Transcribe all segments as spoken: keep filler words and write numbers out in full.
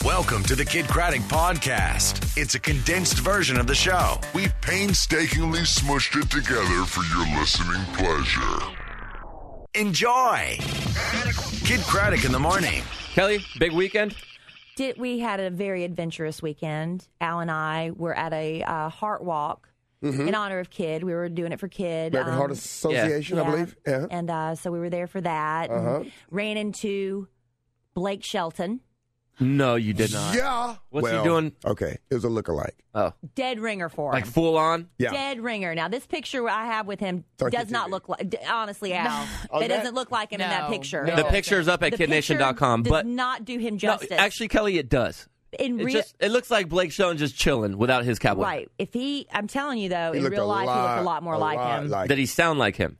Welcome to the Kid Craddock Podcast. It's a condensed version of the show. We painstakingly smushed it together for your listening pleasure. Enjoy. Kid Craddock in the morning. Kelly, big weekend? Did, we had a very adventurous weekend. Al and I were at a uh, heart walk mm-hmm. in honor of Kid. We were doing it for Kid. American um, Heart Association, yeah. I believe. Yeah. And uh, so we were there for that. Uh-huh. And ran into Blake Shelton. No, you did not. Yeah. What's well, he doing? Okay. It was a lookalike. Oh. Dead ringer for him. Like full on? Yeah. Dead ringer. Now, this picture I have with him Dark does T V. not look like, honestly, Al, Oh, it that- doesn't look like him in that No, picture. no. The picture's up at The kid nation dot com. picture But does not do him no, justice. actually, Kelly, it does. in It, real, just, it looks like Blake Shelton just chilling without his cowboy. right. If he, I'm telling you, though, He in looked real a life, he lot, looked a lot more a like lot him. like- Did he sound like him?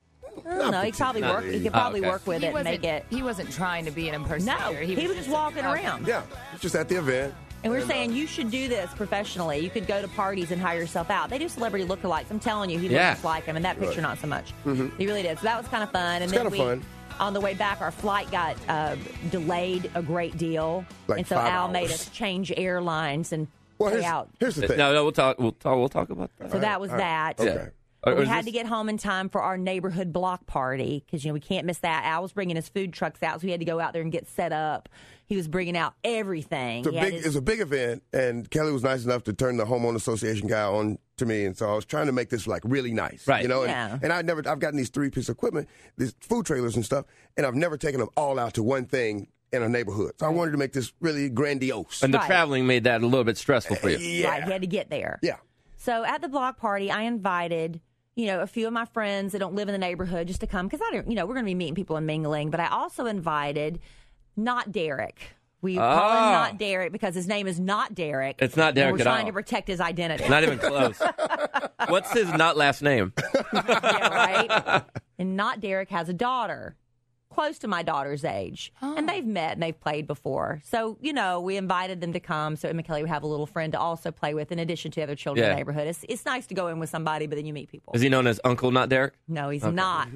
I don't know. He could probably work. He could Oh, probably okay. work with he it and wasn't, make it. He wasn't trying to be an No, impersonator. he, was just walking okay. around. Yeah. It's just at the event. And we're And, saying uh, you should do this professionally. You could go to parties and hire yourself out. They do celebrity lookalikes. I'm telling you, he Yeah. looks just like him. And that picture, not so much. He really did. So that was kind of fun. And It's then kinda we, fun. on the way back, our flight got uh, delayed a great deal. Like and so five Al made hours. us change airlines and Well, pay here's, out. here's the thing. No, no, we'll talk. We'll talk. We'll talk about that. So that was all right. that. Okay. Or we is had this- to get home in time for our neighborhood block party because, you know, we can't miss that. Al was bringing his food trucks out, so we had to go out there and get set up. He was bringing out everything. It's a He had big, his- it's a big event, and Kelly was nice enough to turn the homeowner association guy on to me, and so I was trying to make this like really nice, Right. You know, Yeah. and, and I never, I've gotten these three piece of equipment, these food trailers and stuff, and I've never taken them all out to one thing in a neighborhood. So I wanted to make this really grandiose. And the Right. traveling made that a little bit stressful for you. yeah, Right, he had to get there. yeah. So at the block party, I invited, you know, a few of my friends that don't live in the neighborhood just to come because I don't, you know, we're going to be meeting people and mingling. But I also invited not Derek. We call him Oh. not Derek because his name is not Derek. It's not Derek and we're at trying all. to protect his identity. Not even close. What's his not last name? Yeah, right? And not Derek has a daughter close to my daughter's age. And they've met and they've played before. So, you know, we invited them to come so Emma Kelly would have a little friend to also play with in addition to other children in Yeah. the neighborhood. It's, it's nice to go in with somebody, but then you meet people. Is he known as Uncle Not Derek? No, he's not.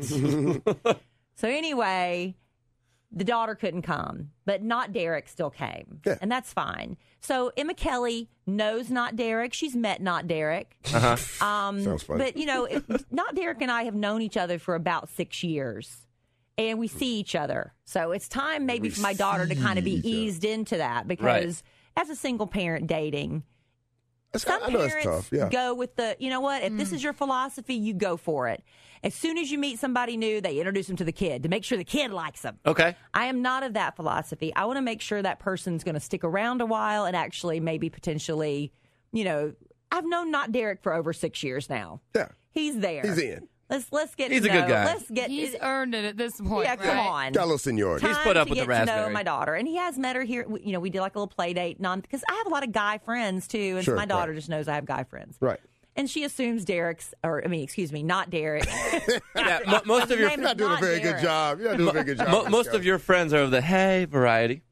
So anyway, the daughter couldn't come, but not Derek still came. Yeah. And that's fine. So Emma Kelly knows not Derek. She's met not Derek. Uh-huh. Um, Sounds funny. But, you know, it, not Derek and I have known each other for about six years. And we see each other. So it's time maybe for my daughter to kind of be eased into that because Right. as a single parent dating, That's, some I know it's parents tough. Yeah. go with the, you know what, if this is your philosophy, you go for it. As soon as you meet somebody new, they introduce them to the kid to make sure the kid likes them. Okay. I am not of that philosophy. I want to make sure that person's going to stick around a while and actually maybe potentially, you know, I've known not Derek for over six years now. Yeah. He's there. He's in. Let's let's get He's to a good know. guy. Let's get He's it- earned it at this point. yeah, come right? on. Got a little seniority. He's put Time up to with the get to know raspberry. my daughter, and he has met her here. You know, we did like a little play date, non because I have a lot of guy friends too, and Sure, my daughter right. just knows I have guy friends. Right. And she assumes Derek's, or I mean, excuse me, not Derek. Yeah, mo- most of your His name You're is not doing a not very Derek. good job. You're not doing a very good job. mo- most of your friends are of the hey variety.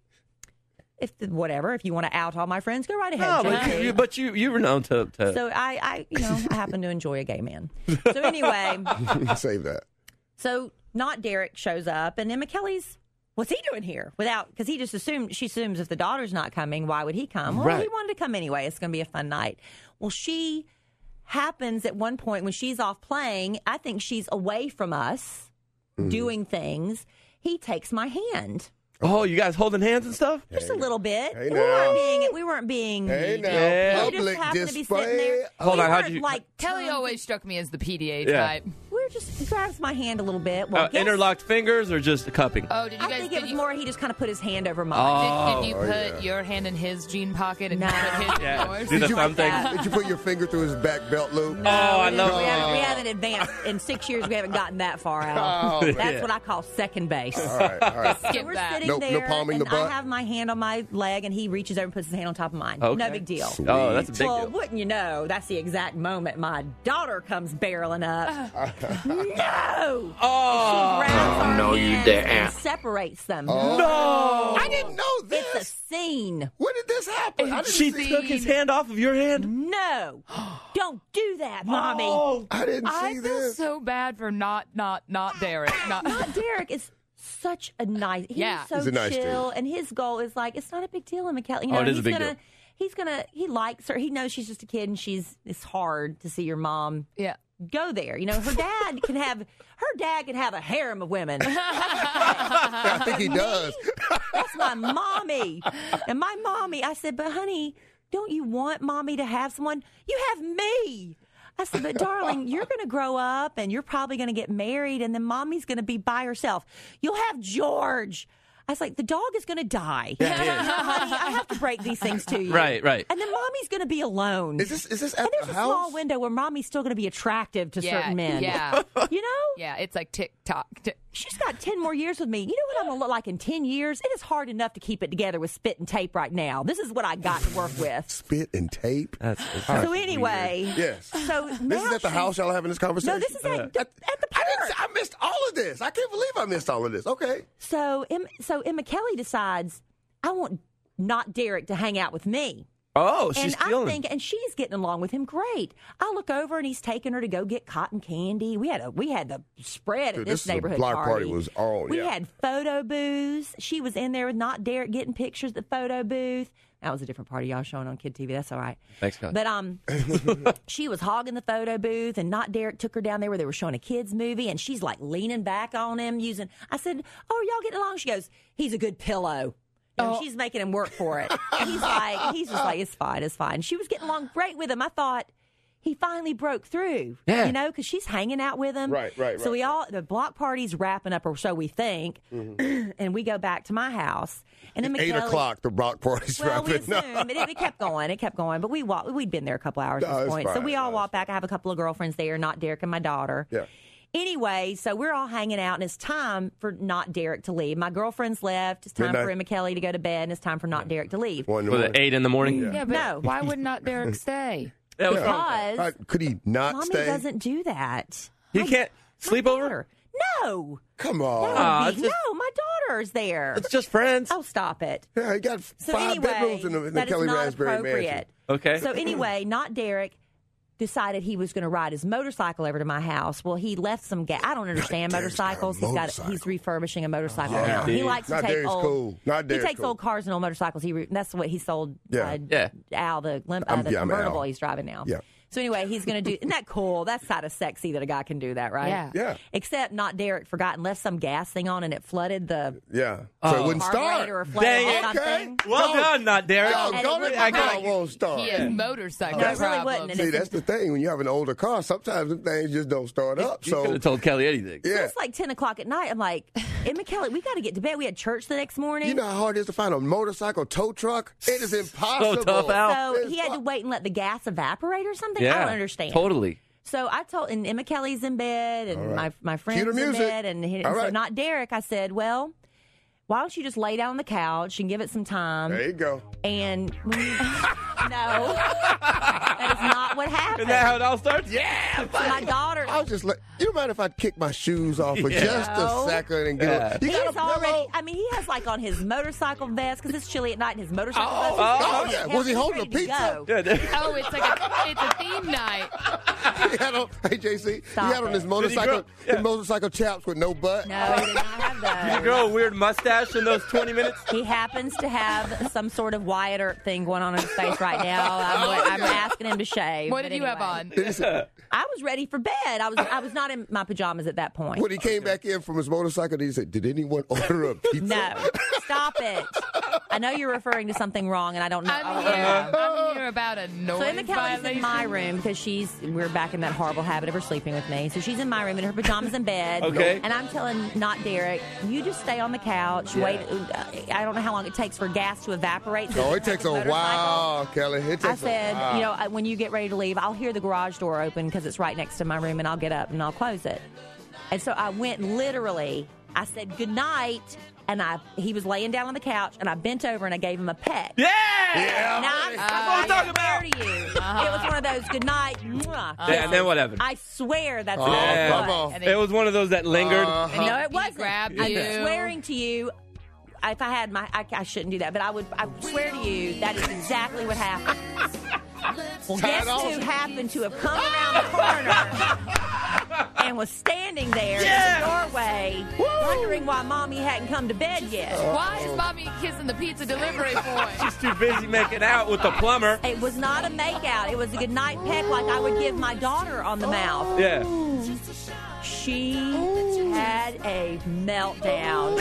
If whatever, if you want to out all my friends, go right ahead. No, but J T. you, but you you were known to. to So I, I, you know, I happen to enjoy a gay man. So anyway, Save that. so not Derek shows up, and Emma Kelly's, what's he doing here? Without, because he just assumed, she assumes if the daughter's not coming, why would he come? Well, Right. he wanted to come anyway. It's going to be a fun night. Well, she happens at one point when she's off playing. I think she's away from us doing things. He takes my hand. oh, you guys holding hands and stuff? Just a little bit. Hey we now. weren't being. We weren't being. Hey now, Yeah. We just public happened to be sitting display. there. Hold we on, how'd weren't, you- like Kelly tons- always struck me as the P D A Yeah. type. We were just he grabs my hand a little bit. Well, Uh, guess- interlocked fingers or just cupping? Oh, did you I guys? think did it was you, more he just kind of put his hand over mine. Did, did you Oh, put yeah. your hand in his jean pocket and No. put his Yeah. in yours? Do the you- thumb thing. that. Did you put your finger through his back belt loop? Oh, I we, love we, haven't, we that. haven't advanced in six years. We haven't gotten that far out. Oh, That's yeah. what I call second base. All right, all right. So Skip we're that. sitting No- no there, palming and the butt? I have my hand on my leg, and he reaches over and puts his hand on top of mine. Okay. No big deal. Oh, that's a big well, deal. wouldn't you know? That's the exact moment my daughter comes barreling up. no! Oh, She grabs our no, you hands didn't. and separates them. no! I didn't know this. It's a scene. When did this happen? I didn't She see. took his hand off of your hand? No! Don't do that, mommy. Oh, I didn't I see feel this. so bad for not, not, not Derek. Not, Not Derek is such a nice. He's Yeah. so He's a nice chill, dude. and his goal is like it's not a big deal in McKelly. You know, Oh, it is a he's big gonna, deal. He's gonna. He likes her. He knows she's just a kid, and she's. It's hard to see your mom Yeah. go there. You know, her dad can have. Her dad can have a harem of women. I think he does. That's my mommy. And my mommy, I said, but honey, don't you want mommy to have someone? You have me. I said, but darling, you're going to grow up and you're probably going to get married and then mommy's going to be by herself. You'll have George. I was like, the dog is going to die. Yeah, Honey, I have to break these things to you. Right, right. And then mommy's going to be alone. Is this is this at and there's the a house? small window where mommy's still going to be attractive to Yeah. certain men. Yeah. You know? Yeah. It's like TikTok. T- She's got ten more years with me. You know what I'm going to look like in ten years? It is hard enough to keep it together with spit and tape right now. This is what I got to work with. Spit and tape. That's, that's So anyway, Yes. so This now is at the she's- house y'all having this conversation? No, this is at, the, at the I, didn't, park. I missed all of this. I can't believe I missed all of this. Okay. So, Em, so Emma Kelly decides I want not Derek to hang out with me. Oh, she's and I'm feeling. thinking, and she's getting along with him great. I look over and he's taking her to go get cotton candy. We had a we had the spread Dude, at this, this is a neighborhood block party. party was on, We yeah. had photo booths. She was in there with not Derek getting pictures at the photo booth. That was a different party y'all showing on Kid T V. That's all right. Thanks, Kelly. But um, she was hogging the photo booth, and not Derek took her down there where they were showing a kids movie, and she's like leaning back on him using. I said, "Oh, are y'all getting along?" She goes, "He's a good pillow." You know, She's making him work for it. And he's like, he's just like, it's fine, it's fine. She was getting along great with him. I thought he finally broke through. Yeah. You know, because she's hanging out with him. Right, right, So right, we all the block party's wrapping up, or so we think, and we go back to my house. And then Eight McKelly- o'clock, the block party's well, we wrapping up. assumed. It, it kept going. It kept going. But we walked, we'd been there a couple hours at No, this it's point. So fine. we all No, walked back. I have a couple of girlfriends there, not Derek and my daughter. Yeah. Anyway, so we're all hanging out, and it's time for not Derek to leave. My girlfriend's left. It's time Midnight. for Emma Kelly to go to bed, and it's time for not Derek to leave. One to Was one. it eight in the morning? yeah, but No. why would not Derek stay? Yeah, what's wrong with that? Because Uh, could he not Mommy stay? doesn't do that. He can't sleep My over? daughter. No. Come That on. would Aw, be- it's just- no, my daughter's there. It's just friends. Oh, stop it. Yeah, he got So five anyway, bedrooms in the, in the that is Kelly not Raspberry appropriate. mansion. Okay. So anyway, not Derek decided he was going to ride his motorcycle over to my house. Well, he left some gas. I don't understand Derek's got a motorcycles. He's got motorcycle. he's refurbishing a motorcycle Yeah. now. He Dude. likes to Not take Derek's old. cool. Not he Derek's takes cool. old cars and old motorcycles. He re, that's what he sold. Yeah. Uh, Yeah. Al the lim- uh, I'm- the yeah, I'm convertible Al. he's driving now. Yeah. So anyway, he's going to do. Isn't that cool? That's kind of sexy that a guy can do that, right? Yeah. Yeah. Except not Derek forgot and left some gas thing on, and it flooded the Yeah. So it wouldn't carburetor start. or flooded Dang or it. something. Okay. Well Go. done, not Derek. Yo, And go it to would- my I car got- won't start. He has motorcycle No, it really problems. wouldn't. And See, it's- that's the thing. When you have an older car, sometimes the things just don't start up. You could So, have told Kelly anything. yeah. It's like ten o'clock at night. I'm like, Emma Kelly, we got to get to bed. We had church the next morning. You know how hard it is to find a motorcycle tow truck? It is impossible. tough, Al. so It's he had to fu- wait and let the gas evaporate or something? Yeah. I don't understand. Totally. So I told, and Emma Kelly's in bed, and my my friend's Cue in the music. bed, and, he, All and so right. not Derek. I said, well, why don't you just lay down on the couch and give it some time? There you go. And when you, no, that is not what happened. Is that how it all starts? Yeah. So my daughter, I was just like, you don't mind if I kick my shoes off for Yeah. just No. a second and get Yeah. a, you he got has a pillow? already. I mean, he has like on his motorcycle vest because it's chilly at night, and his motorcycle vest. is oh, on. yeah. He's Was he holding ready a to pizza? go. Yeah, there- Oh, it's like a it's a theme night. he had on, hey, J C, Stop he had on it. his motorcycle, grow- yeah. his motorcycle chaps with no butt. No, he did not have Did you those. grow a weird mustache in those twenty minutes? He happens to have some sort of Wyatt Earp thing going on in his face right now. I'm, I'm asking him to shave. What but did you have anyway. on? I was ready for bed. I was I was not in my pajamas at that point. When he came back in from his motorcycle, he said, did anyone order a pizza? No, stop it. I know you're referring to something wrong, and I don't know. I'm here. I'm here about a noise So Emma Kelly's violation. in my room because she's we're back in that horrible habit of her sleeping with me. So she's in my room in her pajamas in bed. Okay. And I'm telling not Derek, you just stay on the couch. Wait. uh, I don't know how long it takes for gas to evaporate. So Oh, you it can takes take a his motorcycle. while, Kelly. It takes I said, a while. you know, I- when you get ready to leave, I'll hear the garage door open because it's right next to my room, and I'll get up and I'll close it. And so I went literally. I said good night, and I he was laying down on the couch, and I bent over and I gave him a peck. Yeah. Yeah. Now, I'm, That's what I I'm talking swear about. to you, it was one of those good night. Mwah, Yeah, and then what happened? I swear that's Oh, all it Yeah. was. come on. And It was one of those that lingered. Uh-huh. And he- No, it he wasn't. grabbed I'm you. swearing to you. If I had my, I, I shouldn't do that, but I would. I swear to you, that is exactly what happened. Well, Tie it guess off. who happened to have come around the corner and was standing there Yeah. in the doorway, wondering why Mommy hadn't come to bed yet. Why is Mommy kissing the pizza delivery boy? She's too busy making out with the plumber. It was not a makeout. It was a goodnight peck like I would give my daughter on the mouth. Yeah. She had a meltdown.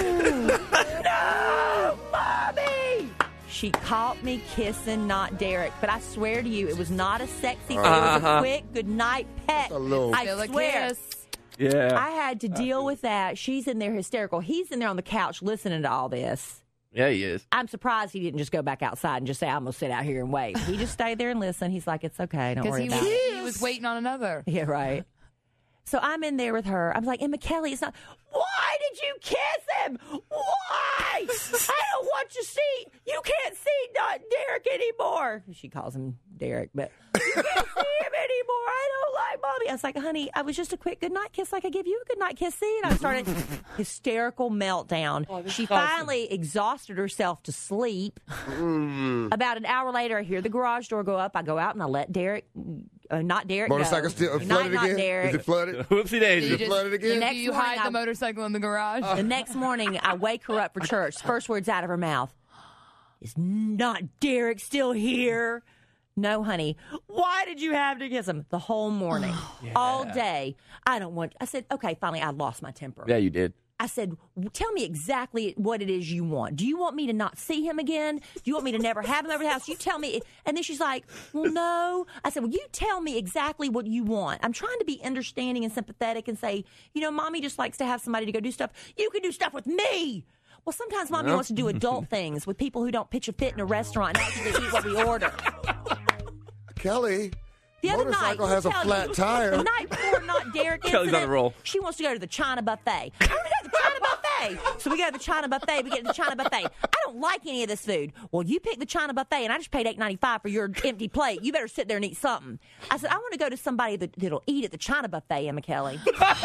No, Mommy! She caught me kissing not Derek, but I swear to you, it was not a sexy thing. It was a Uh-huh. quick goodnight peck. A little- I Still a swear. kiss. Yeah. I had to deal with that. She's in there hysterical. He's in there on the couch listening to all this. Yeah, he is. I'm surprised he didn't just go back outside and just say, I'm going to sit out here and wait. He just stayed there and listened. He's like, it's okay. Don't Because worry he about was, it. he was waiting on another. Yeah, right. So I'm in there with her. I'm like, Emma Kelly, it's not. Why did you kiss him? Why? I don't want to see. You can't see not Derek anymore. She calls him Derek, but you can't see him anymore. I don't like Mommy. I was like, honey, I was just a quick goodnight kiss like I give you a goodnight kiss. See? And I started hysterical meltdown. she finally exhausted herself to sleep. Mm. About an hour later, I hear the garage door go up. I go out and I let Derek, uh, not Derek, Motorcycle go. still uh, Not- flooded not again? Derek. Is it flooded? Whoopsie daisy. Is it just- flooded again? The next Do you morning, hide I- the motorcycle in the garage? The next morning, I wake her up for church. First words out of her mouth is, not Derek still here? No, honey. Why did you have to kiss him? The whole morning, all day. I don't want. I said, okay, finally, I lost my temper. Yeah, you did. I said, tell me exactly what it is you want. Do you want me to not see him again? Do you want me to never have him over the house? You tell me. And then she's like, well, no. I said, well, you tell me exactly what you want. I'm trying to be understanding and sympathetic and say, you know, Mommy just likes to have somebody to go do stuff. You can do stuff with me. Well, sometimes Mommy wants to do adult things with people who don't pitch a fit in a restaurant and actually eat what we order. Kelly, The other motorcycle night, has a I'll tell flat you, tire. The night before, not Derek Kelly's on incident, a roll. she wants to go to the China buffet. I want to go to the China buffet. So we go to the China buffet. We get to the China buffet. I don't like any of this food. Well, you pick the China buffet, and I just paid eight ninety five for your empty plate. You better sit there and eat something. I said, I want to go to somebody that, that'll eat at the China buffet, Emma Kelly. That's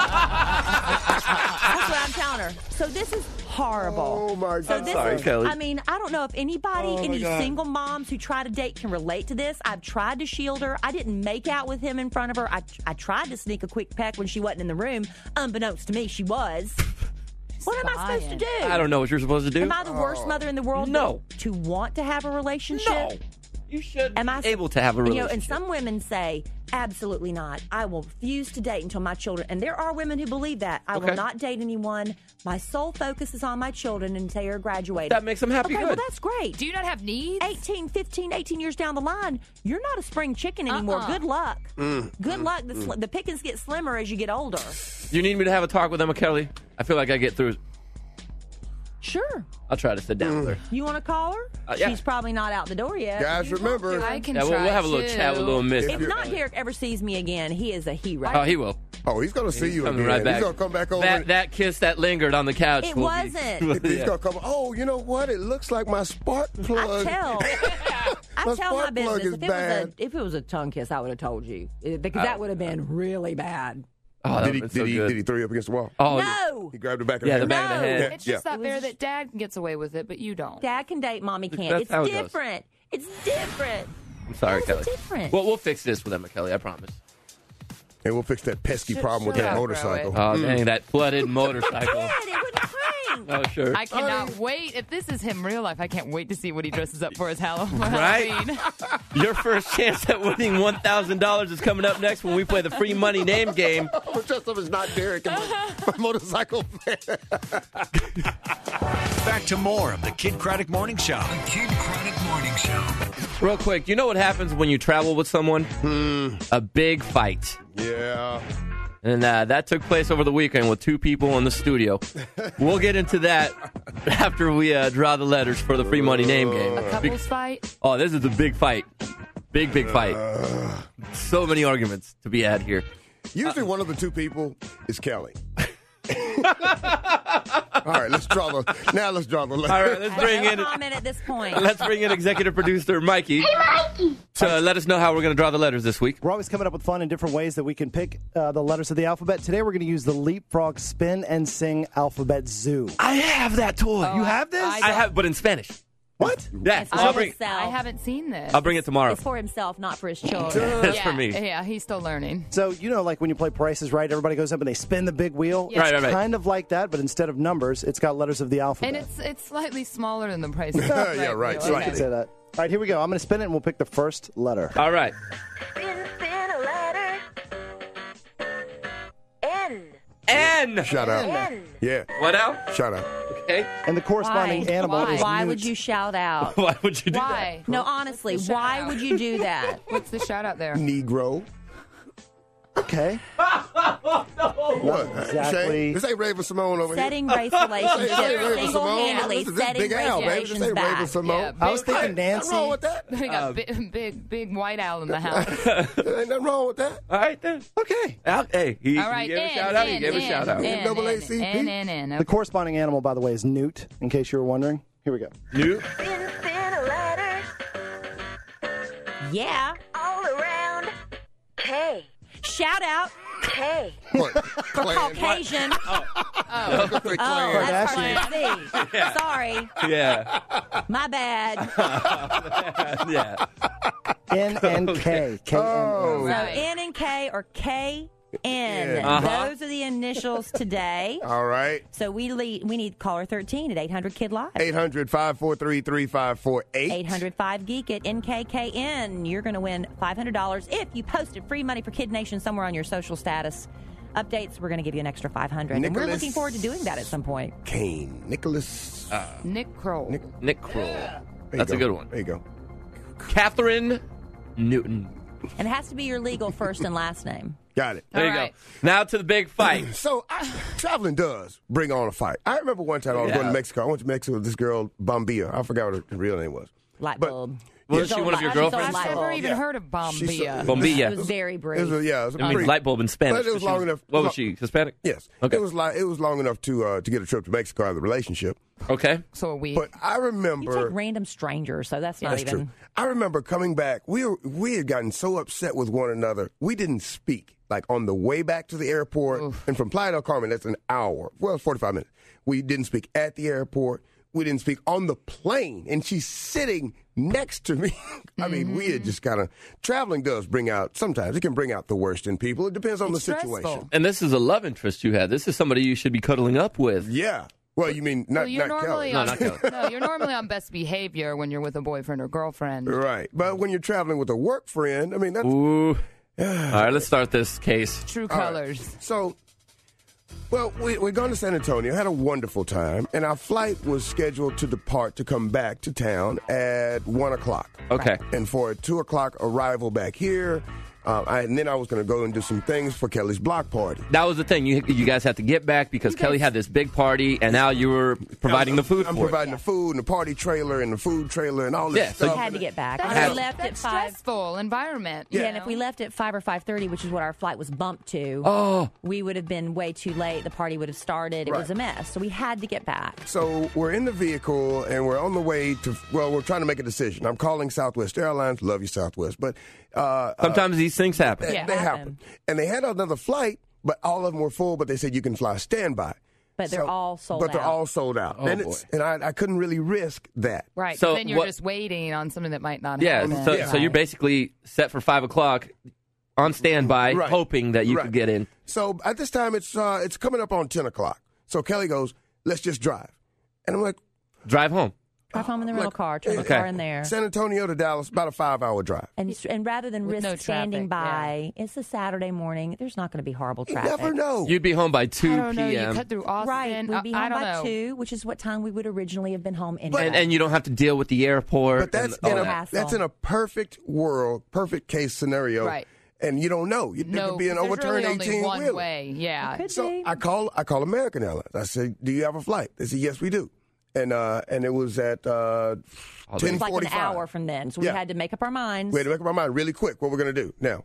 what I'm telling her. So this is horrible. Oh, my So God. this Sorry, is, Kelly. I mean, I don't know if anybody, Oh, my any God. single moms who try to date can relate to this. I've tried to shield her. I didn't make out with him in front of her. I, I tried to sneak a quick peck when she wasn't in the room. Unbeknownst to me, she was. What am I supposed to do? I don't know what you're supposed to do. Am I the worst mother in the world? No. To want to have a relationship? No. You should Am I be able to have a You relationship. know, and some women say, absolutely not. I will refuse to date until my children. And there are women who believe that. I Okay. will not date anyone. My sole focus is on my children until they are graduated. That makes them happy. Okay, Good. well, that's great. Do you not have needs? eighteen, fifteen, eighteen years down the line, you're not a spring chicken anymore. Uh-uh. Good luck. Good luck. The, sl- the pickings get slimmer as you get older. You need me to have a talk with Emma Kelly? I feel like I get through. Sure. I'll try to sit down with her. You want to call her? Uh, yeah. She's probably not out the door yet. Guys, remember, I can Yeah, we'll, try we'll have a little too. chat with little Miss. If not Derek ever sees me again, he is a hero. Oh, he will. oh, he's going to see you Coming again. right back. He's going to come back over. That that kiss that lingered on the couch. It will be- wasn't. He's Yeah. going to come. Oh, you know what? It looks like my spark I plug. tell. I My tell my spark plug business. is If it, was bad. a, if it was a tongue kiss, I would have told you. It- because that would have been really bad. Oh, that Did he, would've did, been he, so good. did he throw you up against the wall? Oh, No! He grabbed the back of Yeah, the the head. back of the No. head. It's just Yeah. not It was fair just- that Dad can gets away with it, but you don't. Dad can date, Mommy can't. That's It's how it goes. different. It's different. I'm sorry, How is Kelly. it different? Well, we'll fix this with Emma Kelly. I promise. And we'll fix that pesky Shut- problem with shut that up, motorcycle. Rowan. Oh, dang, that flooded motorcycle. Dad, it wouldn't crank. Oh, sure. I cannot wait. If this is him real life, I can't wait to see what he dresses up for his Halloween. Right? Your first chance at winning one thousand dollars is coming up next when we play the free money name game. But just if it's not Derek and my, my motorcycle fan. Back to more of the Kid Craddock Morning Show. The Kid Craddock Morning Show. Real quick, you know what happens when you travel with someone? A big fight. Yeah. And uh, that took place over the weekend with two people in the studio. We'll get into that after we uh, draw the letters for the free money name game. Couples fight. Oh, this is a big fight. Big, big fight. So many arguments to be had here. Usually one of the two people is Kelly. All right, let's draw the. Now let's draw the letter. All right, let's bring No in comment at this point. let's bring in executive producer Mikey. Hey, Mikey. To let us know how we're going to draw the letters this week. We're always coming up with fun and different ways that we can pick uh, the letters of the alphabet. Today we're going to use the Leapfrog Spin and Sing Alphabet Zoo. I have that toy. Oh, you I- have this? I I don't- have, but in Spanish. What? Yeah, It's I'll for bring, himself. I haven't seen this. I'll bring it tomorrow. It's for himself, not for his children. That's yeah, for me. Yeah, he's still learning. So, you know, like when you play Price is Right, everybody goes up and they spin the big wheel. Yeah. Right, right, right. Kind of like that, but instead of numbers, it's got letters of the alphabet. And it's it's slightly smaller than the price. Is Yeah, Right right, wheel. So I slightly. can say that. All right, here we go. I'm going to spin it, and we'll pick the first letter. All right. Spin, spin a letter. N. N. Shout out. N. Yeah. What else? Shout out. Okay. And the corresponding Why? animal Why? is Why newt. would you shout out? Why would you do Why? No, honestly, What's the why shout-out? would you do that? What's the shout out there? Negro. Okay. What? exactly. Shane, this ain't Raven Simone over Setting here. race This ain't relationships Raven single-handedly, Simone. This is setting Big race Al, baby. This relations ain't Raven back. Simone. Yeah, I was thinking Hey, Nancy. Nothing wrong with that. We got big, big, big white owl in the house. There ain't nothing wrong with that. All right, then. Okay. Al, hey, he, All right, he gave N, a shout out. He N, gave a N, shout out. N, Double A N, C P. N, N, N, The okay. corresponding animal, by the way, is newt, in case you were wondering. Here we go. New. Spin, spin a letter. Yeah. All around. K. Shout out K. What? for Clan. Caucasian. Oh, Oh, that's Kardashian. part C. Sorry. Yeah. My bad. yeah. N and K. K N N. Oh. So Right. N and K or K N. Yeah. Uh-huh. Those are the initials today. All right. So we lead, we need caller thirteen at eight hundred Kid Live. eight hundred, five four three, three five four eight. eight hundred five geek it N K K N. You're going to win five hundred dollars if you posted free money for Kid Nation somewhere on your social status updates. We're going to give you an extra five hundred dollars. And we're Nicholas looking forward to doing that at some point. Kane. Nicholas. Nick Kroll. Nick- Nick Kroll. There you That's a go. good one. There you go. Catherine Newton. And it has to be your legal first and last name. Got it. There All you right. go. Now to the big fight. So I, traveling does bring on a fight. I remember one time I was Yeah. going to Mexico. I went to Mexico with this girl, Bombilla. I forgot what her real name was. Light But- bulb. Was She's she on one of li- your she's on girlfriends? light I've never bulb. even Yeah. heard of She's so- Bombilla. Bombilla. It was very It brief. was, yeah, it was a It means pretty- light bulb in Spanish. But it was She long enough. What was she? Hispanic? Yes. Okay. It was like it was long enough to uh, to get a trip to Mexico out of the relationship. Okay. So are we. But I You remember take random strangers, so that's not that's even. true. I remember coming back. We were, we had gotten so upset with one another. We didn't speak. Like on the way back to the airport, and from Playa del Carmen, that's an hour. Well, forty-five minutes. We didn't speak at the airport. We didn't speak on the plane, and she's sitting next to me. I mean, we had just kind of traveling does bring out. Sometimes it can bring out the worst in people. It depends on It's the stressful. situation. And this is a love interest you had. This is somebody you should be cuddling up with. Yeah. Well, you mean not well, you're not normally Kelly. No, on, not Kelly. no, you're normally on best behavior when you're with a boyfriend or girlfriend. Right. But when you're traveling with a work friend, I mean, that's. Ooh. All right, let's start this case. True All right. colors. So, well, we, we're going to San Antonio, had a wonderful time, and our flight was scheduled to depart to come back to town at one o'clock. Okay. And for a two o'clock arrival back here, uh, I, and then I was going to go and do some things for Kelly's block party. That was the thing. You you guys had to get back because Kelly had this big party, and now you were providing the food I'm for providing the food and the party trailer and the food trailer and all this Yeah, so stuff. We had to get back. That's, And Had- we left at that's five. stressful environment. Yeah, you and if know? we left at five or five thirty, which is what our flight was bumped to, it. Oh, we would have been way too late. The party would have started. It was Right. a mess. So we had to get back. So we're in the vehicle and we're on the way to, well, we're trying to make a decision. I'm calling Southwest Airlines. Love you, Southwest. But uh, sometimes these things happen. they, Yeah. they happen. happen. And they had another flight, but all of them were full, but they said you can fly standby. But they're So- all sold But they're out. all sold out. Oh, and boy. it's, and I, I couldn't really risk that. Right. So So then you're what- just waiting on something that might not Yeah. happen. So, Yeah. so you're basically set for five o'clock, on standby, Right. hoping that you Right. could get in. So at this time, it's uh, it's coming up on ten o'clock. So Kelly goes, let's just drive. And I'm like, Drive home. Drive home in the rental Like, car. Turn the okay. car in there. San Antonio to Dallas, about a five-hour drive. And, and rather than With risk no standing traffic, by, it's a Saturday morning. There's not going to be horrible You traffic. never know. You'd be home by two I don't know. You p.m. cut through Austin. Right. We'd be I, home I don't by know. two, which is what time we would originally have been home anyway. and, and you don't have to deal with the airport. But that's and all in a, that. hassle. that's in a perfect world, perfect case scenario. Right. And you don't know. You, there No, could be an 'cause there's overturned really only eighteen one wheeler. way. Yeah. Could So be. I call I call American Airlines. I say, "Do you have a flight?" They said, "Yes, we do." And uh, and it was at uh, Oh, ten It's like an forty-five. hour from then. So we Yeah. had to make up our minds. We had to make up our mind really quick what we're going to do. Now,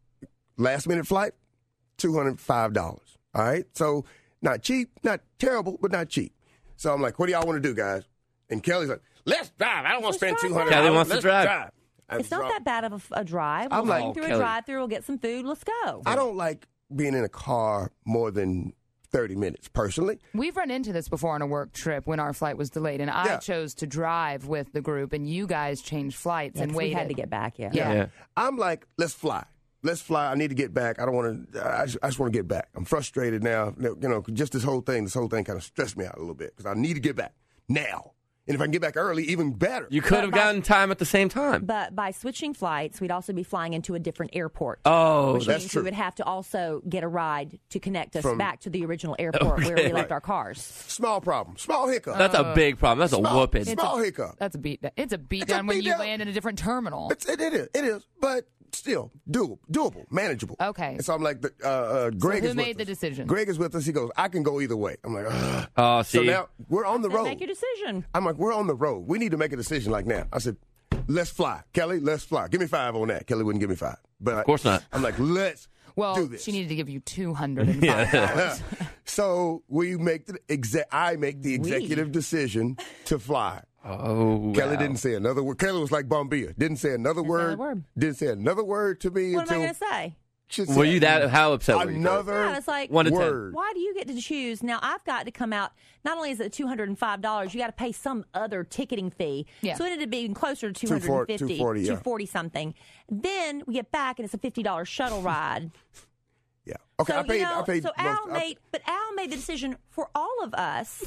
last minute flight, two hundred five dollars. All right, so not cheap, not terrible, but not cheap. So I'm like, "What do y'all want to do, guys?" And Kelly's like, "Let's drive. I don't want to spend Let's drive two hundred. Kelly wants to Let's drive. And It's not so- that bad of a, f- a drive. We'll I'm like, swing through Kelly. a drive-through. We'll get some food. Let's go. I don't like being in a car more than thirty minutes, personally. We've run into this before on a work trip when our flight was delayed, and I Yeah. chose to drive with the group, and you guys changed flights Yeah, and 'cause waited. we had to get back, yeah. Yeah. Yeah. I'm like, let's fly. Let's fly. I need to get back. I don't want to. I just, I just want to get back. I'm frustrated now. You know, just this whole thing. This whole thing kind of stressed me out a little bit because I need to get back now. And if I can get back early, even better. You could have But by- gotten time at the same time. But by switching flights, we'd also be flying into a different airport. Oh, which that's means true. we would have to also get a ride to connect us From- back to the original airport where we left our cars. Small problem. Small hiccup. that's a big problem. That's a small, whooping. Small hiccup. That's a beat. It's a beat It's a down when you beatdown. land in a different terminal. It's, it, it is. It is. But still, doable, doable, manageable. Okay. And so I'm like, the, uh, uh, Greg who is made with the us. decision? Greg is with us. He goes, I can go either way. I'm like, ugh. Oh, see. So now we're on the Then road. make your decision. I'm like, we're on the road. We need to make a decision like now. I said, let's fly. Kelly, let's fly. Give me five on that. Kelly wouldn't give me five. But Of course not. I'm like, let's well, do this. she needed to give you two hundred five dollars. So we make the exe- I make the executive decision to fly. Oh, Kelly wow. didn't say another word. Kelly was like Bombilla. Didn't say another Didn't say word. another word. Didn't say another word to me What until am I going to say? she Were said you that? How upset were you? another Yeah, it's like, One to ten. word. why do you get to choose? Now, I've got to come out, not only is it two hundred five dollars, you got to pay some other ticketing fee. Yeah. So it ended up being closer to two two hundred fifty forty, two forty, yeah. two forty something. Then we get back and it's a fifty dollars shuttle ride. Yeah. Okay, so, I paid. you know, I paid. so most- Al I- made, but Al made the decision for all of us.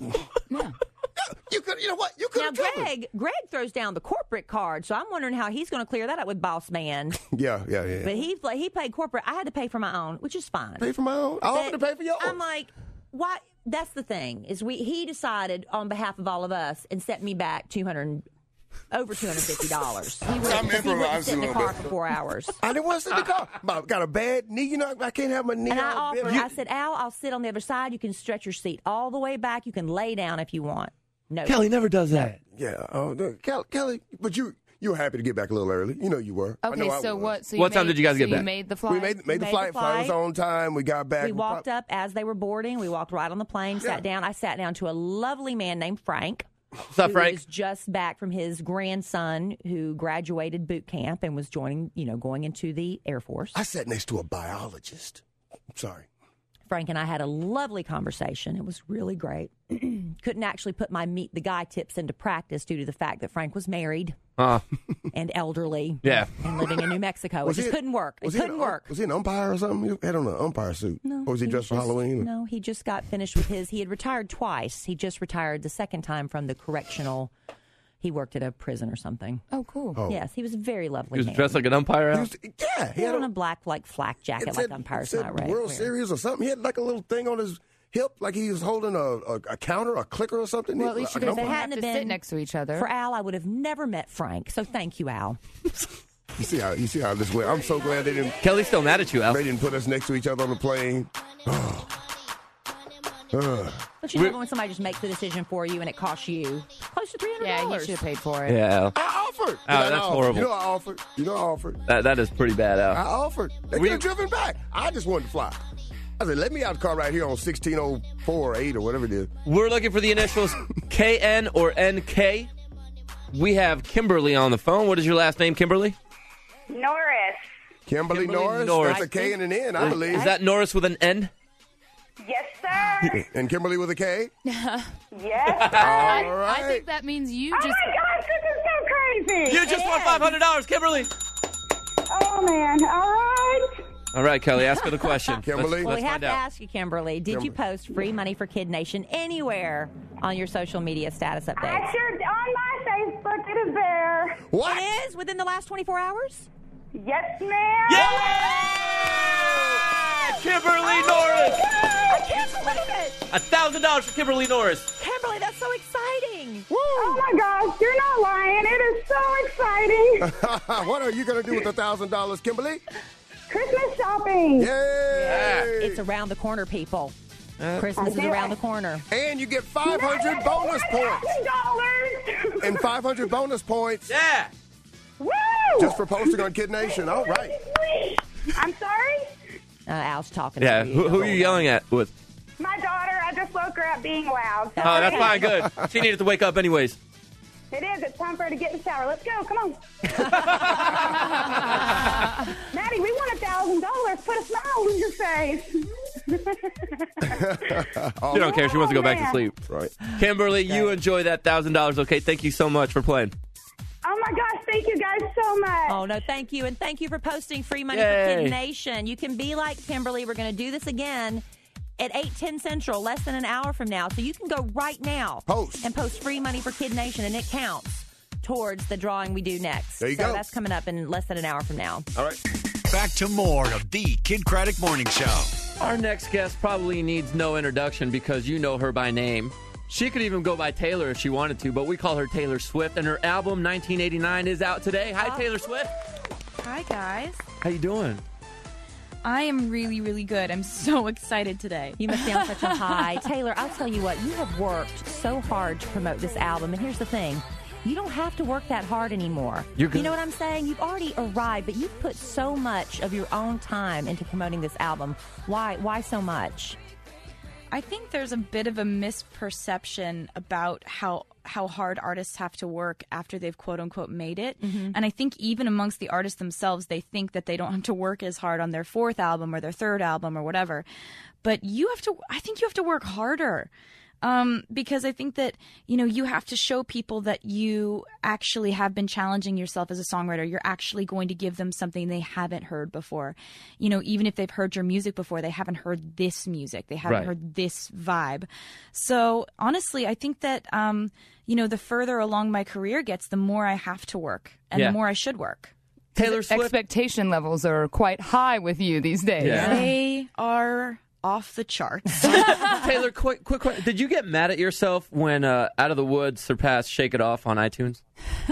You could. You know what? You could Now, have told me. Greg, Greg throws down the corporate card, so I'm wondering how he's going to clear that up with Boss Man. Yeah, yeah, yeah. But he he paid corporate. I had to pay for my own, which is fine. Pay for my own. I offered to But pay for yours. I'm like, why? That's the thing is we he decided on behalf of all of us and set me back two hundred over two hundred fifty dollars. He would I'm he wouldn't improvising sit in a the little car bit. for four hours. I didn't want to sit in the car. I got a bad knee. You know, I can't have my knee. And I all offered. bent. I said, Al, I'll sit on the other side. You can stretch your seat all the way back. You can lay down if you want. No, Kelly never does that. Yeah. Oh, no, Kelly, Kelly, but you you were happy to get back a little early. You know you were. I Okay, know I so was. what? So you What time made- did you guys so get you back? made the flight. We made made the made flight. the Flight was flight. on time. We got back. We walked up as they were boarding. We walked right on the plane. Sat down. I sat down to a lovely man named Frank. What's up, who Frank? was just back from his grandson who graduated boot camp and was joining, you know, going into the Air Force. I sat next to a biologist. Sorry. Frank and I had a lovely conversation. It was really great. Couldn't actually put my meet the guy tips into practice due to the fact that Frank was married Uh, and elderly. Yeah. And living in New Mexico. It Was just he- couldn't work. It was he couldn't an- work. Was he an umpire or something? He had on an umpire suit. No. Or was he dressed for just- Halloween? No, he just got finished with his. He had retired twice. He just retired the second time from the correctional. He worked at a prison or something. Oh, cool. Oh. Yes, he was a very he lovely was man. dressed like an umpire. He Al? was, yeah, he He had had on a, a black like flak jacket it like said- umpires it said not right. World wear. Series or something. He had like a little thing on his hip, like he was holding a, a, a counter, a clicker or something. Well, at least you Like guys an didn't umpire. have hadn't to have sit been next to each other. For Al, I would have never met Frank. So thank you, Al. You see how you see how this went. I'm so glad they didn't Kelly's still mad at you, Al. they didn't put us next to each other on the plane. Ugh. But you know when somebody just makes the decision for you and it costs you close to three hundred yeah, dollars. you should have paid for it. Yeah, Al. I offered. Oh, You know, I that's offered. horrible. You know I offered. You know I offered. That, that is pretty bad, I Al. offered. They We- could have driven back. I just wanted to fly. I said, let me out the car right here on sixteen oh four or eight or whatever it is. We're looking for the initials K N or N K. We have Kimberly on the phone. What is your last name, Kimberly? Norris. Kimberly, Kimberly Norris. Norris. That's a K and an N, I believe. Is that Norris with an N? Yes, sir. And Kimberly with a K? Yes, sir. I, All right. I think that means you Oh just. my gosh, this is so crazy. You just won five hundred dollars, Kimberly. Oh man. All right. All right, Kelly, ask her the question. Kimberly? Let's, Well, let's we have find to out. ask you, Kimberly, did you Kimberly. post free money for Kid Nation anywhere on your social media status I updates? sure on my Facebook it is there. What? It is within the last twenty-four hours? Yes, ma'am. Yeah! Kimberly Norris! I can't believe it! A thousand dollars for Kimberly Norris. Kimberly, that's so exciting. Oh my gosh, you're not lying. It is so exciting. What are you going to do with a thousand dollars, Kimberly? Christmas shopping. Yay! It's around the corner, people. Christmas is around the corner. And you get five hundred bonus points. dollars. And five hundred bonus points Yeah. Woo! just for posting on Kid Nation. All right. I'm sorry? Uh, Al's talking. Yeah. over you. Who, who are you yelling at with? My daughter, I just woke her up being loud. Oh, that's fine. Good. She needed to wake up anyways. It is. It's time for her to get in the shower. Let's go. Come on. Maddie, we won a thousand dollars. Put a smile on your face. She don't care. She wants to go back to man. sleep. Right. Kimberly, you enjoy that one thousand dollars, okay? Thank you so much for playing. Oh my gosh, thank you guys so much. Oh, no, thank you. And thank you for posting free money Yay. for Kid Nation. You can be like Kimberly. We're going to do this again at eight ten Central, less than an hour from now. So you can go right now Post. and post free money for Kid Nation, and it counts towards the drawing we do next. There you so go. that's coming up in less than an hour from now. All right. Back to more of the Kid Craddock Morning Show. Our next guest probably needs no introduction because you know her by name. She could even go by Taylor if she wanted to, but we call her Taylor Swift, and her album nineteen eighty-nine is out today. Hi, Taylor Swift. Hi, guys. How you doing? I am really, really good. I'm so excited today. You must be on such a high. Taylor, I'll tell you what, you have worked so hard to promote this album, and here's the thing. You don't have to work that hard anymore. You're good. You know what I'm saying? You've already arrived, but you've put so much of your own time into promoting this album. Why? Why so much? I think there's a bit of a misperception about how how hard artists have to work after they've quote unquote made it. Mm-hmm. And I think even amongst the artists themselves, they think that they don't have to work as hard on their fourth album or their third album or whatever. But you have to, I think you have to work harder. Um, because I think that, you know, you have to show people that you actually have been challenging yourself as a songwriter. You're actually going to give them something they haven't heard before. You know, even if they've heard your music before, they haven't heard this music. They haven't Right. heard this vibe. So honestly, I think that, um, you know, the further along my career gets, the more I have to work and Yeah. the more I should work. Taylor Swift. Expectation levels are quite high with you these days. Yeah. They are off the charts. Taylor, quick, quick, quick. Did you get mad at yourself when uh, Out of the Woods surpassed Shake It Off on iTunes?